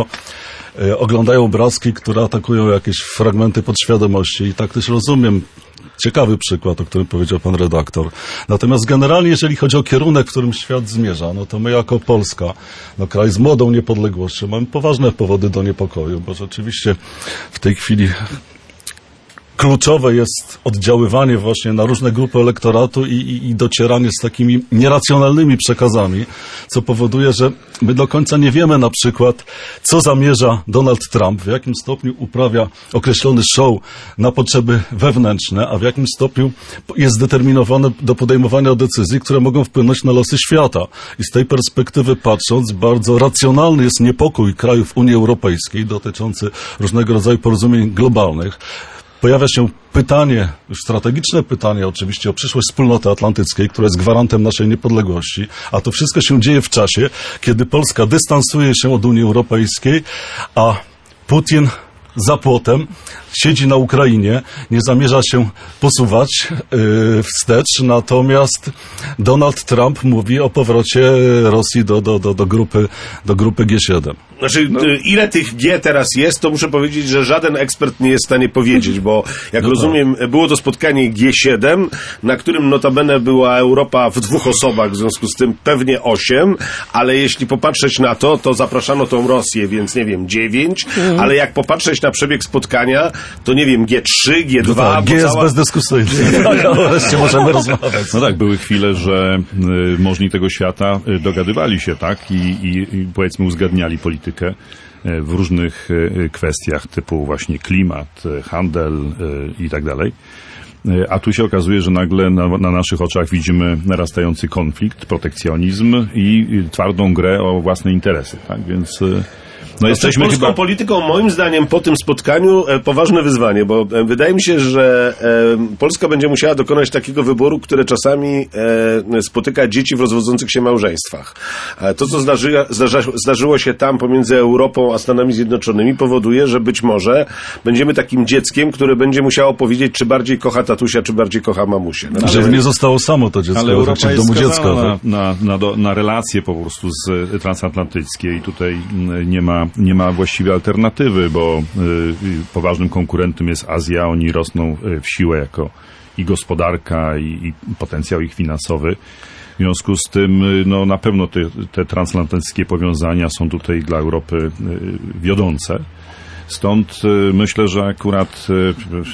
e, oglądają obrazki, które atakują jakieś fragmenty podświadomości. I tak też rozumiem. Ciekawy przykład, o którym powiedział pan redaktor. Natomiast generalnie, jeżeli chodzi o kierunek, w którym świat zmierza, no to my jako Polska, no kraj z młodą niepodległością, mamy poważne powody do niepokoju, bo rzeczywiście w tej chwili kluczowe jest oddziaływanie właśnie na różne grupy elektoratu i, i, i docieranie z takimi nieracjonalnymi przekazami, co powoduje, że my do końca nie wiemy na przykład, co zamierza Donald Trump, w jakim stopniu uprawia określony show na potrzeby wewnętrzne, a w jakim stopniu jest zdeterminowany do podejmowania decyzji, które mogą wpłynąć na losy świata. I z tej perspektywy patrząc, bardzo racjonalny jest niepokój krajów Unii Europejskiej dotyczący różnego rodzaju porozumień globalnych. Pojawia się pytanie, już strategiczne pytanie oczywiście o przyszłość wspólnoty atlantyckiej, która jest gwarantem naszej niepodległości, a to wszystko się dzieje w czasie, kiedy Polska dystansuje się od Unii Europejskiej, a Putin za płotem siedzi na Ukrainie, nie zamierza się posuwać yy, wstecz, natomiast Donald Trump mówi o powrocie Rosji do, do, do, do, grupy, do grupy G siedem. Znaczy, no. ile tych G teraz jest, to muszę powiedzieć, że żaden ekspert nie jest w stanie powiedzieć, bo jak no rozumiem, tak. było to spotkanie G siedem, na którym notabene była Europa w dwóch osobach, w związku z tym pewnie osiem, ale jeśli popatrzeć na to, to zapraszano tą Rosję, więc nie wiem, dziewięć, mm. ale jak popatrzeć na przebieg spotkania, to nie wiem, G trzy, G dwa... No tak, G jest cała... bezdyskusyjny. No, wreszcie możemy rozmawiać. No tak, były chwile, że y, możni tego świata y, dogadywali się, tak, i, i, i powiedzmy uzgadniali politykę w różnych kwestiach typu właśnie klimat, handel i tak dalej. A tu się okazuje, że nagle na, na naszych oczach widzimy narastający konflikt, protekcjonizm i twardą grę o własne interesy. Tak? Więc no jesteśmy polską chyba... polityką, moim zdaniem, po tym spotkaniu e, poważne wyzwanie, bo e, wydaje mi się, że e, Polska będzie musiała dokonać takiego wyboru, które czasami e, spotyka dzieci w rozwodzących się małżeństwach. E, to, co zdarzy, zdarza, zdarzyło się tam pomiędzy Europą a Stanami Zjednoczonymi, powoduje, że być może będziemy takim dzieckiem, które będzie musiało powiedzieć, czy bardziej kocha tatusia, czy bardziej kocha mamusię. No, ale nie zostało samo to dziecko, ale Europa jest w domu dziecka. Na, na, na, do, na relacje po prostu z transatlantyckie i tutaj nie ma nie ma właściwie alternatywy, bo y, poważnym konkurentem jest Azja, oni rosną w siłę jako i gospodarka, i, i potencjał ich finansowy. W związku z tym no, na pewno te, te transatlantyckie powiązania są tutaj dla Europy y, wiodące. Stąd y, myślę, że akurat y,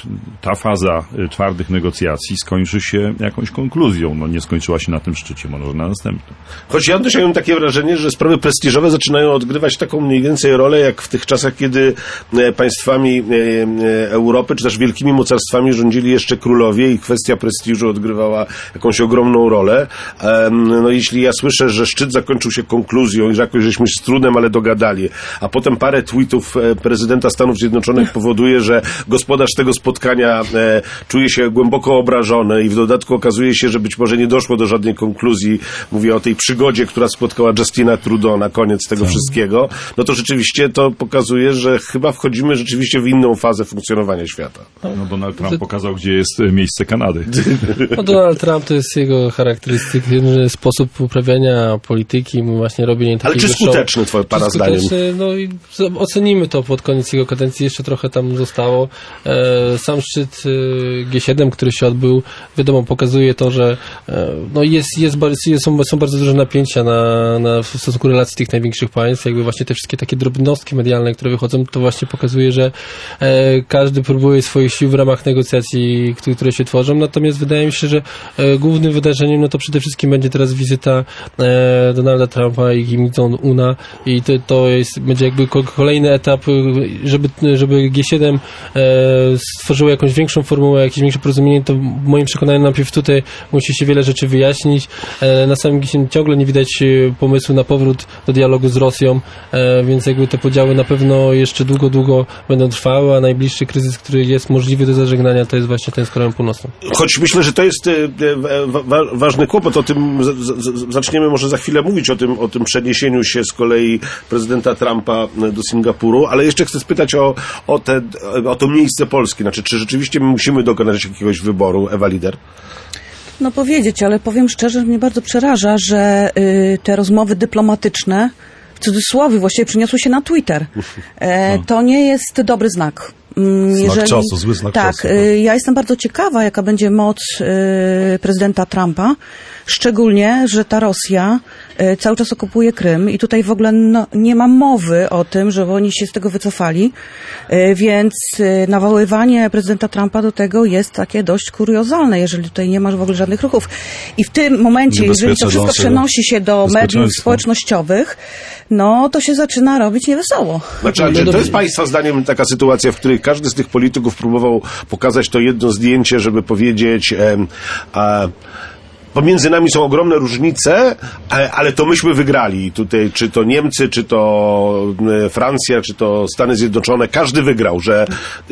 ta faza y, twardych negocjacji skończy się jakąś konkluzją. No nie skończyła się na tym szczycie, może na następnym. Choć ja też mam takie wrażenie, że sprawy prestiżowe zaczynają odgrywać taką mniej więcej rolę, jak w tych czasach, kiedy e, państwami e, e, Europy, czy też wielkimi mocarstwami rządzili jeszcze królowie i kwestia prestiżu odgrywała jakąś ogromną rolę. E, no jeśli ja słyszę, że szczyt zakończył się konkluzją i że jakoś żeśmy z trudem, ale dogadali, a potem parę tweetów e, prezydenta Stanów Zjednoczonych powoduje, że gospodarz tego spotkania e, czuje się głęboko obrażony i w dodatku okazuje się, że być może nie doszło do żadnej konkluzji. Mówię o tej przygodzie, która spotkała Justina Trudeau na koniec tego wszystkiego. No to rzeczywiście to pokazuje, że chyba wchodzimy rzeczywiście w inną fazę funkcjonowania świata. No Donald Trump pokazał, gdzie jest miejsce Kanady. No Donald Trump to jest jego charakterystyczny sposób uprawiania polityki, właśnie robienie takiego Ale czy skuteczny, twoje pana zdaniem? No i ocenimy to pod koniec jego kadencji, jeszcze trochę tam zostało. E, sam szczyt e, G siedem, który się odbył, wiadomo, pokazuje to, że e, no jest, jest, jest, są, są bardzo duże napięcia na, na, w stosunku relacji tych największych państw. Jakby właśnie te wszystkie takie drobnostki medialne, które wychodzą, to właśnie pokazuje, że e, każdy próbuje swoich sił w ramach negocjacji, które, które się tworzą. Natomiast wydaje mi się, że e, głównym wydarzeniem, no to przede wszystkim będzie teraz wizyta e, Donalda Trumpa i Kim Jong-una i to, to jest, będzie jakby kolejny etap, żeby, żeby G siedem e, stworzyło jakąś większą formułę, jakieś większe porozumienie, to w moim przekonaniu najpierw tutaj musi się wiele rzeczy wyjaśnić. E, na samym G siedem ciągle nie widać pomysłu na powrót do dialogu z Rosją, e, więc jakby te podziały na pewno jeszcze długo, długo będą trwały, a najbliższy kryzys, który jest możliwy do zażegnania, to jest właśnie ten z Koreą Północną. Choć myślę, że to jest e, wa, ważny kłopot, o tym z, z, zaczniemy może za chwilę mówić, o tym, o tym przeniesieniu się z kolei prezydenta Trumpa do Singapuru, ale jeszcze chcę spytać o, o, te, o to miejsce Polski. Znaczy, czy rzeczywiście my musimy dokonać jakiegoś wyboru, Ewa Lider? No powiedzieć, ale powiem szczerze, że mnie bardzo przeraża, że y, te rozmowy dyplomatyczne, w cudzysłowie, właściwie przyniosły się na Twitter. E, to nie jest dobry znak. Znak Jeżeli, czasu, zły znak tak, czasu. Tak, ja jestem bardzo ciekawa, jaka będzie moc y, prezydenta Trumpa, szczególnie, że ta Rosja e, cały czas okupuje Krym i tutaj w ogóle no, nie ma mowy o tym, żeby oni się z tego wycofali, e, więc e, nawoływanie prezydenta Trumpa do tego jest takie dość kuriozalne, jeżeli tutaj nie masz w ogóle żadnych ruchów. I w tym momencie, jeżeli to wszystko przenosi się do mediów społecznościowych, no to się zaczyna robić niewesoło. Znaczy, ale to jest Państwa zdaniem taka sytuacja, w której każdy z tych polityków próbował pokazać to jedno zdjęcie, żeby powiedzieć em, a, pomiędzy nami są ogromne różnice, ale to myśmy wygrali. Tutaj, czy to Niemcy, czy to Francja, czy to Stany Zjednoczone, każdy wygrał, że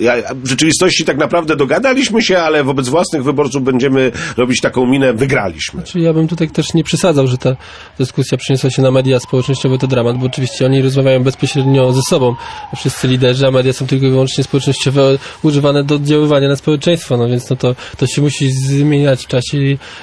w rzeczywistości tak naprawdę dogadaliśmy się, ale wobec własnych wyborców będziemy robić taką minę, wygraliśmy. Znaczy, ja bym tutaj też nie przesadzał, że ta dyskusja przeniosła się na media społecznościowe, to dramat, bo oczywiście oni rozmawiają bezpośrednio ze sobą, wszyscy liderzy, a media są tylko i wyłącznie społecznościowe, używane do oddziaływania na społeczeństwo, no więc no to, to się musi zmieniać w czasie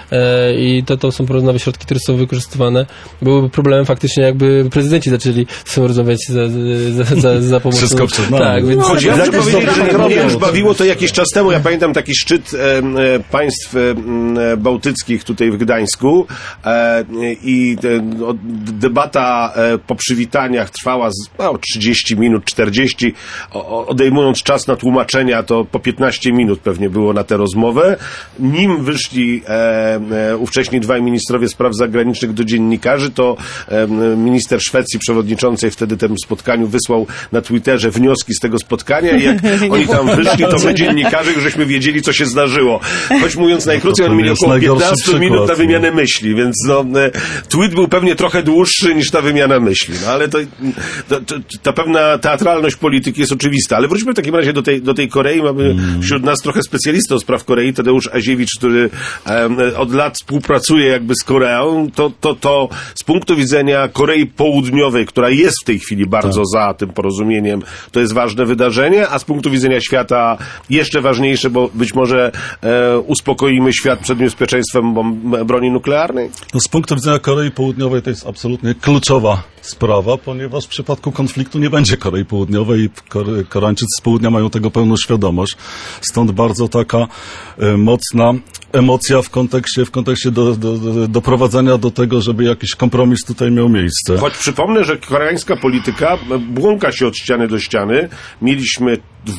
e, i to, to są nowe środki, które są wykorzystywane. Byłoby problemem faktycznie, jakby prezydenci zaczęli ze sobą rozmawiać za, za, za, za pomocą... Wszystko przed nami. Tak, więc... Choć ja muszę powiedzieć, że mnie już bawiło to jakiś czas temu. Ja pamiętam taki szczyt e, e, państw e, bałtyckich tutaj w Gdańsku e, i e, o, debata e, po przywitaniach trwała z, no, trzydzieści minut, czterdzieści. O, odejmując czas na tłumaczenia, to po piętnaście minut pewnie było na tę rozmowę. Nim wyszli e, e, ówcześni dwaj ministrowie spraw zagranicznych do dziennikarzy, to e, minister Szwecji, przewodniczącej wtedy temu spotkaniu, wysłał na Twitterze wnioski z tego spotkania i jak oni tam wyszli, to my dziennikarze już żeśmy wiedzieli, co się zdarzyło. Choć mówiąc najkrócej, oni mieli około piętnaście minut na wymianę myśli, więc no, e, tweet był pewnie trochę dłuższy niż ta wymiana myśli. No ale to, to, to ta pewna teatralność polityki jest oczywista. Ale wróćmy w takim razie do tej, do tej Korei. Mamy wśród nas trochę specjalistę od spraw Korei, Tadeusz Aziewicz, który e, od lat współpracuje jakby z Koreą. To, to, to z punktu widzenia Korei Południowej, która jest w tej chwili bardzo tak. za tym porozumieniem, to jest ważne wydarzenie, a z punktu widzenia świata jeszcze ważniejsze, bo być może e, uspokoimy świat przed niebezpieczeństwem broni nuklearnej? No, z punktu widzenia Korei Południowej to jest absolutnie kluczowa sprawa, ponieważ w przypadku konfliktu nie będzie Korei Południowej i Kore- Koreańczycy z południa mają tego pełną świadomość. Stąd bardzo taka e, mocna emocja w kontekście, w kontekście do, do, do, doprowadzenia do tego, żeby jakiś kompromis tutaj miał miejsce. Choć przypomnę, że koreańska polityka błąka się od ściany do ściany. Mieliśmy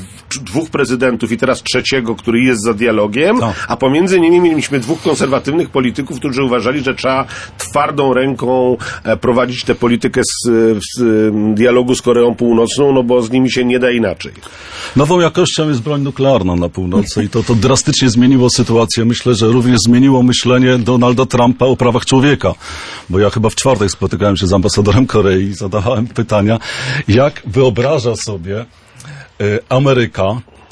dwóch prezydentów i teraz trzeciego, który jest za dialogiem, no. a pomiędzy nimi mieliśmy dwóch konserwatywnych polityków, którzy uważali, że trzeba twardą ręką prowadzić tę politykę z, z dialogu z Koreą Północną, no bo z nimi się nie da inaczej. Nową jakością jest broń nuklearna na północy i to, to drastycznie zmieniło sytuację. Myślę, że również zmieniło myślenie Donalda Trumpa o prawach człowieka, bo ja chyba w czwartek spotykałem się z ambasadorem Korei i zadawałem pytania, jak wyobraża sobie Ameryka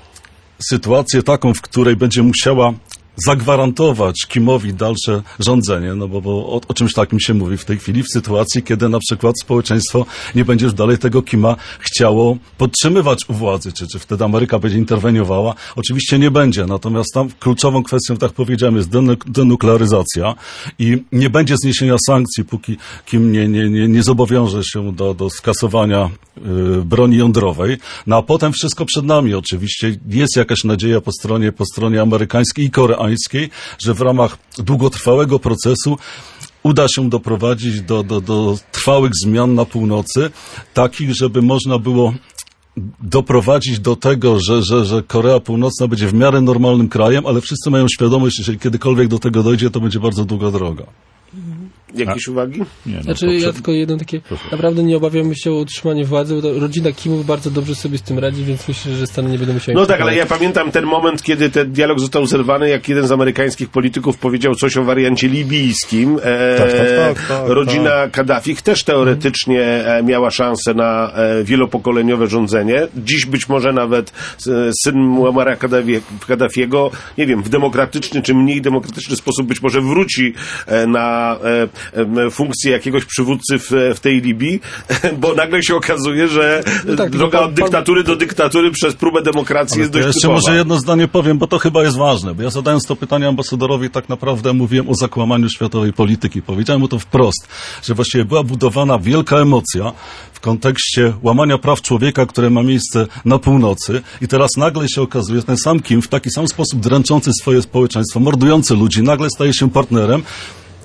sytuację taką, w której będzie musiała zagwarantować Kimowi dalsze rządzenie, no bo, bo o, o czymś takim się mówi w tej chwili, w sytuacji, kiedy na przykład społeczeństwo nie będzie już dalej tego Kima chciało podtrzymywać u władzy, czy, czy wtedy Ameryka będzie interweniowała. Oczywiście nie będzie, natomiast tam kluczową kwestią, tak powiedziałem, jest denuklearyzacja i nie będzie zniesienia sankcji, póki Kim nie, nie, nie, nie zobowiąże się do, do skasowania y, broni jądrowej. No a potem wszystko przed nami oczywiście. Jest jakaś nadzieja po stronie, po stronie amerykańskiej i koreańskiej, że w ramach długotrwałego procesu uda się doprowadzić do, do, do trwałych zmian na północy, takich, żeby można było doprowadzić do tego, że, że, że Korea Północna będzie w miarę normalnym krajem, ale wszyscy mają świadomość, że jeżeli kiedykolwiek do tego dojdzie, to będzie bardzo długa droga. Jakieś A? uwagi? Nie, no, znaczy, ja tylko jedno takie, Proszę. naprawdę nie obawiamy się o utrzymanie władzy, bo rodzina Kimów bardzo dobrze sobie z tym radzi, więc myślę, że Stany nie będą musiały... No tak, ale ja pamiętam ten moment, kiedy ten dialog został zerwany, jak jeden z amerykańskich polityków powiedział coś o wariancie libijskim. E, tak, tak, tak, tak, rodzina tak. Kaddafich też teoretycznie e, miała szansę na e, wielopokoleniowe rządzenie. Dziś być może nawet e, syn Muammara Kaddafiego, nie wiem, w demokratyczny czy mniej demokratyczny sposób być może wróci e, na e, funkcję jakiegoś przywódcy w, w tej Libii, bo nagle się okazuje, że no tak, droga pan, od dyktatury pan... do dyktatury przez próbę demokracji jest dość ja jeszcze typowa. Może jedno zdanie powiem, bo to chyba jest ważne, bo ja zadając to pytanie ambasadorowi tak naprawdę mówiłem o zakłamaniu światowej polityki. Powiedziałem mu to wprost, że właściwie była budowana wielka emocja w kontekście łamania praw człowieka, które ma miejsce na północy i teraz nagle się okazuje, że ten sam Kim w taki sam sposób dręczący swoje społeczeństwo, mordujący ludzi, nagle staje się partnerem.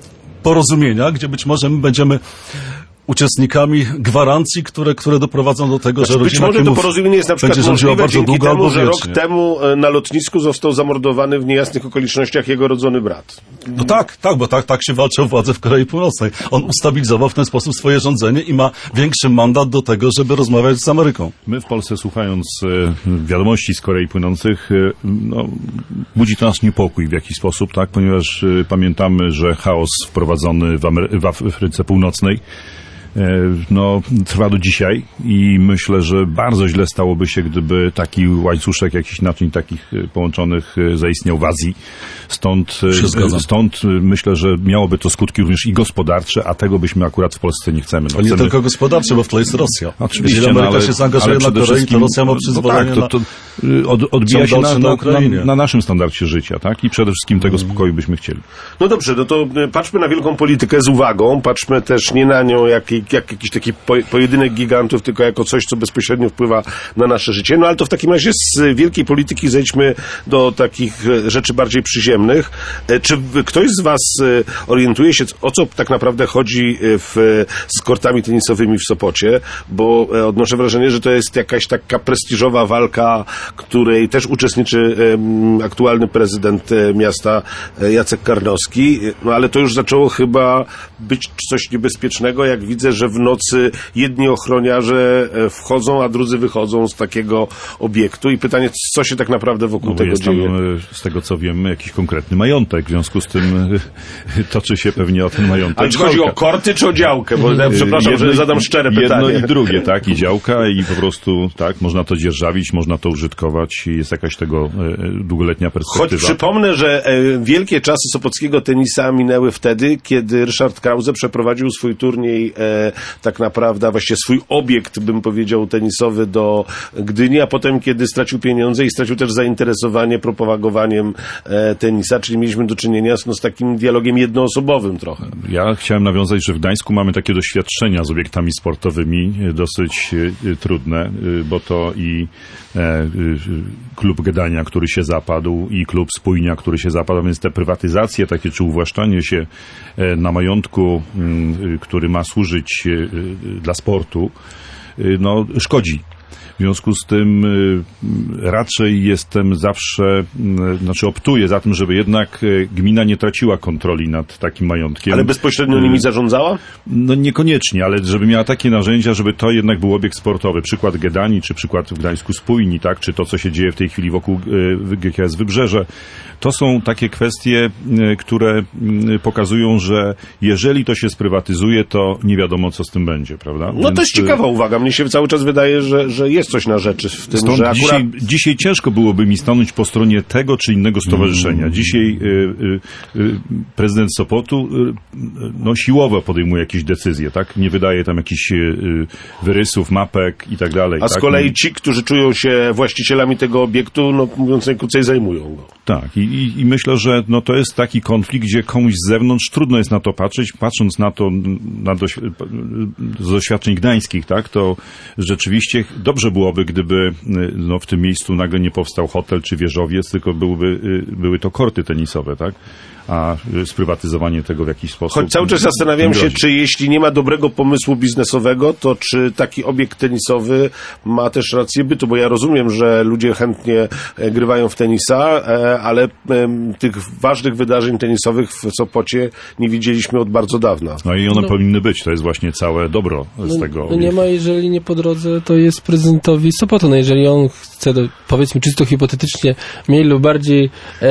porozumienia, gdzie być może my będziemy uczestnikami gwarancji, które, które doprowadzą do tego, znaczy, że rodzina być może Kimów to porozumienie jest na przykład będzie rządziła możliwe bardzo dzięki długo temu, albo że wiecznie. rok temu na lotnisku został zamordowany w niejasnych okolicznościach jego rodzony brat. No tak, tak, bo tak, tak się walczy o władzę w Korei Północnej. On ustabilizował w ten sposób swoje rządzenie i ma większy mandat do tego, żeby rozmawiać z Ameryką. My w Polsce, słuchając e, wiadomości z Korei Północnych, e, no, budzi to nasz niepokój w jakiś sposób, tak, ponieważ e, pamiętamy, że chaos wprowadzony w, Amery- w Afryce Północnej no, trwa do dzisiaj i myślę, że bardzo źle stałoby się, gdyby taki łańcuszek jakichś naczyń takich połączonych zaistniał w Azji. Stąd, stąd myślę, że miałoby to skutki również i gospodarcze, a tego byśmy akurat w Polsce nie chcemy. No, ale nie chcemy... tylko gospodarcze, bo w tle jest Rosja. Oczywiście, jeśli Ameryka no, ale, się zaangażuje na Korei, to Rosja ma przyzwolenie no tak, to, to od, odbija się na, na, na, na, na naszym standardzie życia, tak? I przede wszystkim tego spokoju byśmy chcieli. No dobrze, no to patrzmy na wielką politykę z uwagą, patrzmy też nie na nią jak, jak jakiś taki pojedynek gigantów, tylko jako coś, co bezpośrednio wpływa na nasze życie. No ale to w takim razie z wielkiej polityki zejdźmy do takich rzeczy bardziej przyziemnych. Czy ktoś z was orientuje się, o co tak naprawdę chodzi w, z kortami tenisowymi w Sopocie? Bo odnoszę wrażenie, że to jest jakaś taka prestiżowa walka, której też uczestniczy aktualny prezydent miasta Jacek Karnowski. No ale to już zaczęło chyba być coś niebezpiecznego, jak widzę, że w nocy jedni ochroniarze wchodzą, a drudzy wychodzą z takiego obiektu i pytanie, co się tak naprawdę wokół no, tego jest dzieje? Tam, z tego co wiemy, jakiś konkretny majątek, w związku z tym toczy się pewnie o ten majątek. Ale czy chodzi o korty, czy o działkę? Bo ja przepraszam, jedno, że zadam szczere pytanie. Jedno i drugie, tak, i działka i po prostu, tak, można to dzierżawić, można to użytkować i jest jakaś tego e, długoletnia perspektywa. Choć przypomnę, że e, wielkie czasy sopockiego tenisa minęły wtedy, kiedy Ryszard Krause przeprowadził swój turniej, e, tak naprawdę, właściwie swój obiekt, bym powiedział, tenisowy do Gdyni, a potem, kiedy stracił pieniądze i stracił też zainteresowanie propagowaniem e, tenisa, czyli mieliśmy do czynienia z, no, z takim dialogiem jednoosobowym trochę. Ja chciałem nawiązać, że w Gdańsku mamy takie doświadczenia z obiektami sportowymi dosyć e, trudne, e, bo to i e, e, klub Gdania, który się zapadł, i klub Spójnia, który się zapadł, a więc te prywatyzacje takie, czy uwłaszczanie się e, na majątku, m, który ma służyć e, dla sportu, e, no, szkodzi. W związku z tym y, raczej jestem zawsze, y, znaczy optuję za tym, żeby jednak y, gmina nie traciła kontroli nad takim majątkiem. Ale bezpośrednio nimi zarządzała? No niekoniecznie, ale żeby miała takie narzędzia, żeby to jednak był obiekt sportowy. Przykład Gedani, czy przykład w Gdańsku Spójni, tak, czy to, co się dzieje w tej chwili wokół y, G K S Wybrzeże. To są takie kwestie, y, które y, pokazują, że jeżeli to się sprywatyzuje, to nie wiadomo, co z tym będzie, prawda? No Więc, to jest ciekawa uwaga. Mnie się cały czas wydaje, że, że jest coś na rzeczy w tym, Stąd że akurat... dzisiaj, dzisiaj ciężko byłoby mi stanąć po stronie tego czy innego stowarzyszenia. Dzisiaj y, y, y, prezydent Sopotu y, no, siłowo podejmuje jakieś decyzje, tak? Nie wydaje tam jakichś y, wyrysów, mapek i tak dalej. A z tak? kolei ci, którzy czują się właścicielami tego obiektu, no mówiąc najkrócej, zajmują go. Tak. I, i, i myślę, że no, to jest taki konflikt, gdzie komuś z zewnątrz trudno jest na to patrzeć. Patrząc na to na doświ- z doświadczeń gdańskich, tak? To rzeczywiście dobrze byłoby, gdyby no, w tym miejscu nagle nie powstał hotel czy wieżowiec, tylko byłyby, były to korty tenisowe, tak? A sprywatyzowanie tego w jakiś sposób... Choć cały czas zastanawiam się, czy jeśli nie ma dobrego pomysłu biznesowego, to czy taki obiekt tenisowy ma też rację bytu, bo ja rozumiem, że ludzie chętnie grywają w tenisa, ale tych ważnych wydarzeń tenisowych w Sopocie nie widzieliśmy od bardzo dawna. No i one no. powinny być, to jest właśnie całe dobro z no, tego... No nie ma, jeżeli nie po drodze, to jest prezydentowi Sopotu. No jeżeli on chce, powiedzmy czysto hipotetycznie, mniej lub bardziej,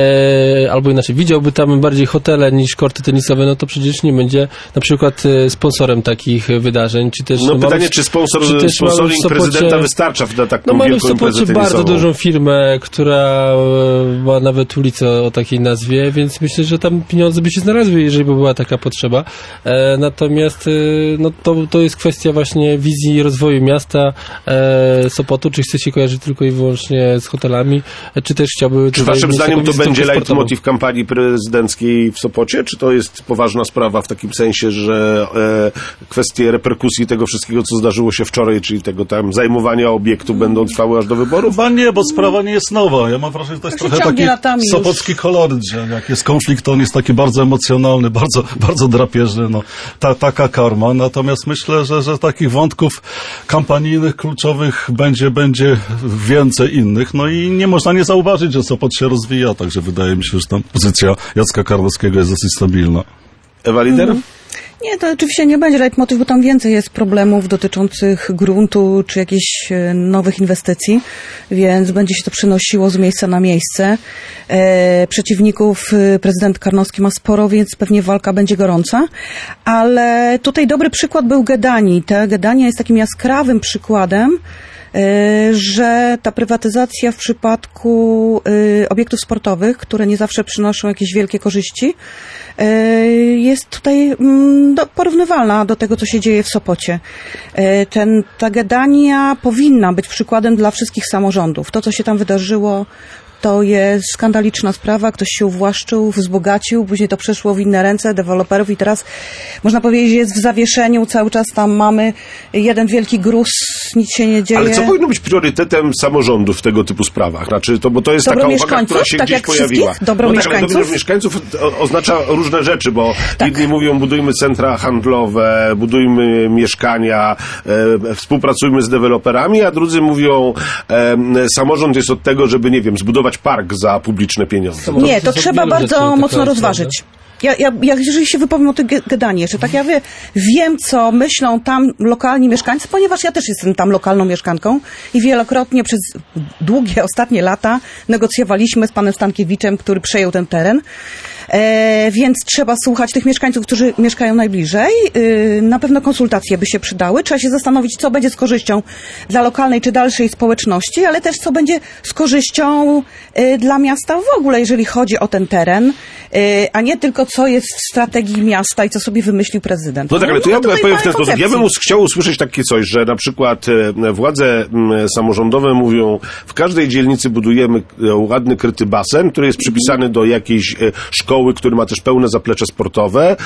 e, albo inaczej, widziałby tam bardziej hotele niż korty tenisowe, no to przecież nie będzie na przykład e, sponsorem takich wydarzeń, czy też... No, no pytanie, mamy, czy sponsor, czy też sponsoring Sopocie, prezydenta wystarcza na taką no mamy wielką w Sopocie imprezę bardzo tenisową. dużą firmę, która e, ma nawet ulicę o takiej nazwie, więc myślę, że tam pieniądze by się znalazły, jeżeli by była taka potrzeba. E, natomiast e, no to, to jest kwestia właśnie wizji rozwoju miasta, e, e, Sopotu, czy chce się kojarzyć tylko i wyłącznie z hotelami, e, czy też chciałby... Czy waszym zdaniem to będzie leitmotiv kampanii prezydenckiej w Sopocie, czy to jest poważna sprawa w takim sensie, że e, kwestie reperkusji tego wszystkiego, co zdarzyło się wczoraj, czyli tego tam zajmowania obiektu będą trwały aż do wyborów? Chyba nie, bo sprawa nie jest nowa. Ja mam wrażenie, że to jest To się trochę ciągnie taki latami sopocki koloryt, że jak jest konflikt, to on jest taki bardzo emocjonalny, bardzo, bardzo drapieżny, no, ta, taka karma. Natomiast myślę, że, że takich wątków kampanijnych, kluczowych będzie, będzie więcej innych. No i nie można nie zauważyć, że Sopot się rozwija, także wydaje mi się, że tam pozycja Jacka Karnowskiego jest dosyć stabilna. Ewa Lider? Mhm. Nie, to oczywiście nie będzie leitmotiv, bo tam więcej jest problemów dotyczących gruntu czy jakichś e, nowych inwestycji, więc będzie się to przenosiło z miejsca na miejsce. E, przeciwników e, prezydent Karnowski ma sporo, więc pewnie walka będzie gorąca, ale tutaj dobry przykład był Gedanii. Ta Gedania jest takim jaskrawym przykładem, że ta prywatyzacja w przypadku obiektów sportowych, które nie zawsze przynoszą jakieś wielkie korzyści, jest tutaj do, porównywalna do tego, co się dzieje w Sopocie. Ten, ta Gedania powinna być przykładem dla wszystkich samorządów. To, co się tam wydarzyło, to jest skandaliczna sprawa, ktoś się uwłaszczył, wzbogacił, później to przeszło w inne ręce deweloperów i teraz można powiedzieć, że jest w zawieszeniu, cały czas tam mamy jeden wielki gruz, nic się nie dzieje. Ale co powinno być priorytetem samorządów w tego typu sprawach? Znaczy, to, bo to jest dobro taka uwaga, która się tak gdzieś jak pojawiła. Dobro no mieszkańców? Tak, dobro mieszkańców oznacza różne rzeczy, bo tak. Jedni mówią, budujmy centra handlowe, budujmy mieszkania, e, współpracujmy z deweloperami, a drudzy mówią, e, samorząd jest od tego, żeby, nie wiem, zbudować park za publiczne pieniądze. Nie, to trzeba bardzo mocno rozważyć. Ja, ja, ja, jeżeli się wypowiem o tej Gedanii jeszcze, tak ja wie, wiem, co myślą tam lokalni mieszkańcy, ponieważ ja też jestem tam lokalną mieszkanką i wielokrotnie przez długie ostatnie lata negocjowaliśmy z panem Stankiewiczem, który przejął ten teren. E, więc trzeba słuchać tych mieszkańców, którzy mieszkają najbliżej. E, na pewno konsultacje by się przydały. Trzeba się zastanowić, co będzie z korzyścią dla lokalnej czy dalszej społeczności, ale też co będzie z korzyścią e, dla miasta w ogóle, jeżeli chodzi o ten teren, e, a nie tylko co jest w strategii miasta i co sobie wymyślił prezydent. No tak, ale to no, ja tutaj powiem w ten sposób. koncepcji. Ja bym us- chciał usłyszeć takie coś, że na przykład e, władze m, samorządowe mówią, w każdej dzielnicy budujemy e, ładny, kryty basen, który jest przypisany do jakiejś e, szkoły, który ma też pełne zaplecze sportowe. E,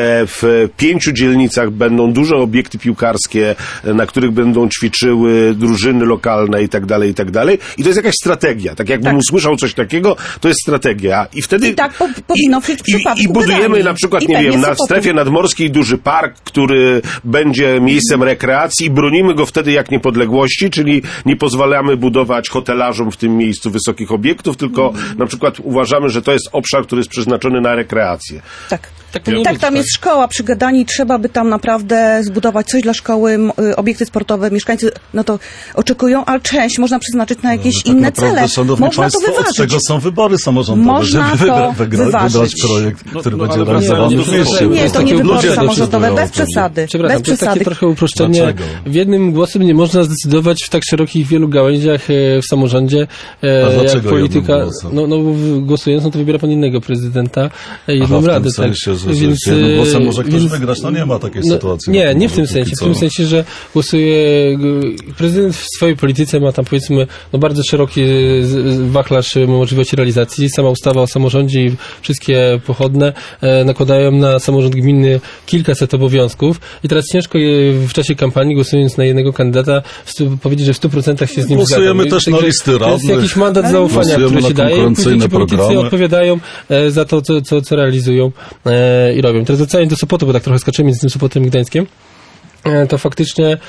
w pięciu dzielnicach będą duże obiekty piłkarskie, na których będą ćwiczyły drużyny lokalne i tak dalej, i tak dalej. I to jest jakaś strategia. Tak jakbym Tak. usłyszał coś takiego, to jest strategia. I wtedy... I tak po, powinno być w przypadku I, i budujemy Gedanii. na przykład, I nie pewnie wiem, na Sopotu. strefie nadmorskiej duży park, który będzie miejscem rekreacji i bronimy go wtedy jak niepodległości, czyli nie pozwalamy budować hotelarzom w tym miejscu wysokich obiektów, tylko Mm. na przykład uważamy, że to jest obszar, który jest przeznaczony na rekreację. Tak. Tak, I tak, tam jest szkoła przy Gedanii, trzeba by tam naprawdę zbudować coś dla szkoły, m, y, obiekty sportowe, mieszkańcy no to oczekują, ale część można przeznaczyć na jakieś No, inne tak naprawdę, cele. Szanowni Można Państwo, to wyważyć. od tego są wybory samorządowe, Można żeby to wygra, wygra, wyważyć. wybrać projekt, który No, no, będzie ale realizowany nie, w nie, mieście. Nie, jest to nie takie wybory ludzie samorządowe, decydują bez o tym. przesady. Przepraszam, Bez to jest przesady. takie trochę uproszczenie. Dlaczego? W jednym głosem nie można zdecydować w tak szerokich wielu gałęziach e, w samorządzie, e, A jak dlaczego polityka. jednym głosem? No, no bo w- głosując, no to wybiera pan innego prezydenta, e, jedną Aha, w radę. tym sensie, tak. że, że Więc, jednym e, głosem może ktoś więc- wygrać, no nie ma takiej no, sytuacji. Nie, na tym nie w tym może sensie. póki W tym co. sensie, że głosuje g- prezydent w swojej polityce ma tam powiedzmy no bardzo szeroki z- z- wachlarz e, możliwości realizacji. Sama ustawa o samorządzie i wszystkie pochodne e, nakładają na samorząd gminny kilkaset obowiązków i teraz ciężko je w czasie kampanii, głosując na jednego kandydata, w stu, powiedzieć, że w stu procentach się z nim Głosujemy zgadzam. też na Także listy to jest radnych. jakiś mandat zaufania, Głosujemy który na się daje i później konkurencyjne ci politycy programy. odpowiadają e, za to, co, co, co realizują e, i robią. Teraz wracając do Sopotu, bo tak trochę skaczemy między tym Sopotem i Gdańskiem. E, to faktycznie e,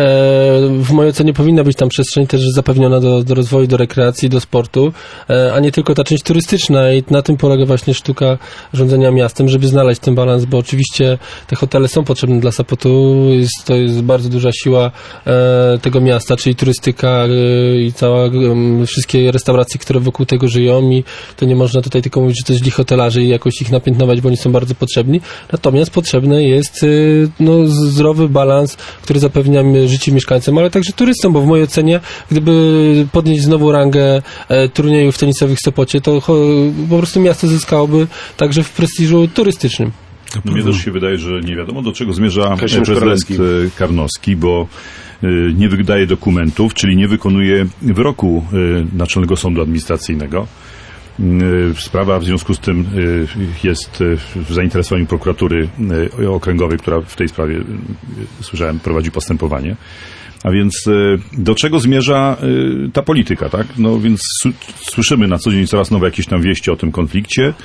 w mojej ocenie powinna być tam przestrzeń też zapewniona do, do rozwoju, do rekreacji, do sportu, e, a nie tylko ta część turystyczna i na tym polega właśnie sztuka rządzenia miastem, żeby znaleźć ten balans, bo oczywiście te hotele są potrzebne dla Sopotu, jest, to jest bardzo duża siła e, tego miasta, czyli turystyka e, i cała, e, wszystkie restauracje, które wokół tego żyją i to nie można tutaj tylko mówić, że to źli hotelarzy i jakoś ich napiętnować, bo oni są bardzo potrzebni, natomiast potrzebne jest e, no, zdrowy balans balans, który zapewnia życie mieszkańcom, ale także turystom, bo w mojej ocenie, gdyby podnieść znowu rangę e, turniejów tenisowych w Sopocie, to cho, po prostu miasto zyskałoby także w prestiżu turystycznym. No, mnie też się wydaje, że nie wiadomo, do czego zmierza Kazimierz prezydent Koralewski. Karnowski, bo nie wydaje dokumentów, czyli nie wykonuje wyroku Naczelnego Sądu Administracyjnego. Sprawa w związku z tym jest w zainteresowaniu prokuratury okręgowej, która w tej sprawie, słyszałem, prowadzi postępowanie. A więc do czego zmierza ta polityka, tak? No więc słyszymy na co dzień coraz nowe jakieś tam wieści o tym konflikcie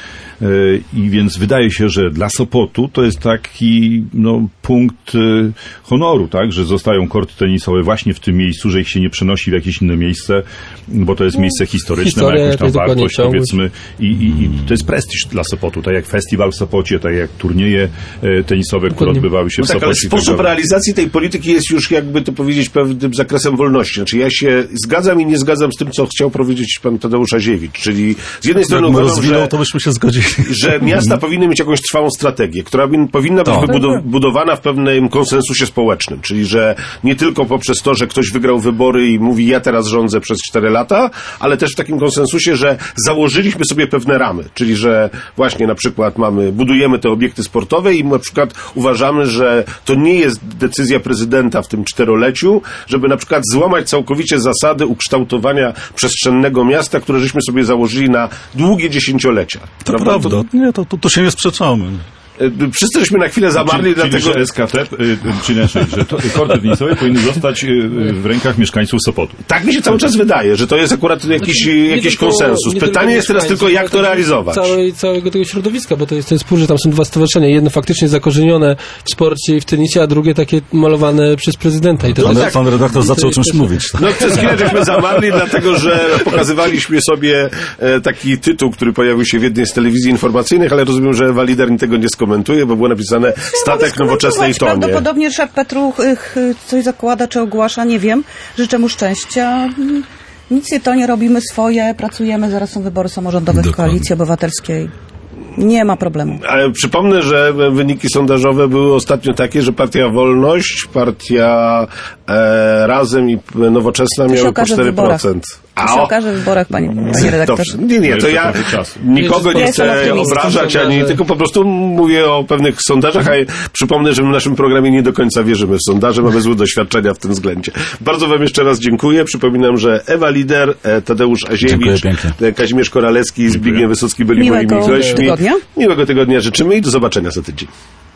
i więc wydaje się, że dla Sopotu to jest taki no, punkt honoru, tak? Że zostają korty tenisowe właśnie w tym miejscu, że ich się nie przenosi w jakieś inne miejsce, bo to jest miejsce historyczne, Historia, ma jakąś tam wartość, ciągłość. powiedzmy, i, i, i to jest prestiż dla Sopotu, tak jak festiwal w Sopocie, tak jak turnieje tenisowe, które odbywały się No w tak, ale Sopocie. sposób realizacji tej polityki jest już, jakby to powiedzieć, pewnym zakresem wolności. Znaczy ja się zgadzam i nie zgadzam z tym, co chciał powiedzieć pan Tadeusz Aziewicz, czyli z jednej strony Jakby uważam, rozwinął, że, to byśmy się zgodzili. że miasta powinny mieć jakąś trwałą strategię, która bin, powinna być Tak. wybudowana w pewnym konsensusie społecznym, czyli że nie tylko poprzez to, że ktoś wygrał wybory i mówi ja teraz rządzę przez cztery lata, ale też w takim konsensusie, że założyliśmy sobie pewne ramy, czyli że właśnie na przykład mamy, budujemy te obiekty sportowe i na przykład uważamy, że to nie jest decyzja prezydenta w tym czteroleciu, żeby na przykład złamać całkowicie zasady ukształtowania przestrzennego miasta, które żeśmy sobie założyli na długie dziesięciolecia. To prawda. Nie, to, to, to się nie sprzeczamy. E, Wszyscy żeśmy na chwilę zamarli, Czyli, dlatego... czyli, że S K T, y, czyli znaczy, że to, korty tenisowe powinny zostać y, w rękach mieszkańców Sopotu. Tak mi się cały czas wydaje, że to jest akurat jakiś, Znaczy, nie jakiś tylko- konsensus. nie Pytanie jest teraz mieszkańców, tylko, jak to ale realizować. Całej, całego tego środowiska, bo to jest ten spór, że tam są dwa stowarzyszenia. Jedno faktycznie zakorzenione w sporcie i w tenisie, a drugie takie malowane przez prezydenta. I to Ale jest, pan redaktor zaczął o czymś mówić. No przez chwilę żeśmy zamarli, dlatego że pokazywaliśmy sobie e, taki tytuł, który pojawił się w jednej z telewizji informacyjnych, ale rozumiem, że Ewa Lider tego nie skomentuje, bo było napisane statek nowoczesnej tonie. Prawdopodobnie Ryszard Petruch ych, coś zakłada czy ogłasza, nie wiem. Życzę mu szczęścia. Nic nie to, nie robimy swoje, pracujemy, zaraz są wybory samorządowe w Dokładnie. Koalicji Obywatelskiej. Nie ma problemu. Ale przypomnę, że wyniki sondażowe były ostatnio takie, że Partia Wolność, Partia e, Razem i Nowoczesna To się miały po okaże w cztery wyborach. procent. To się okaże w wyborach, panie, panie redaktorze. Dobrze. Nie, nie, to Jeszcze ja trochę czasu. nikogo nie Jestem chcę optymistą. obrażać, ani Sondaże. tylko po prostu mówię o pewnych sondażach, a przypomnę, że w naszym programie nie do końca wierzymy w sondaże, mamy złe doświadczenia w tym względzie. Bardzo wam jeszcze raz dziękuję. Przypominam, że Ewa Lider, e, Tadeusz Aziewicz, Dziękuję pięknie. e, Kazimierz Koralecki i Zbigniew Wysocki byli Miłego moimi gośćmi. tygodnia. Miłego tygodnia życzymy i do zobaczenia za tydzień.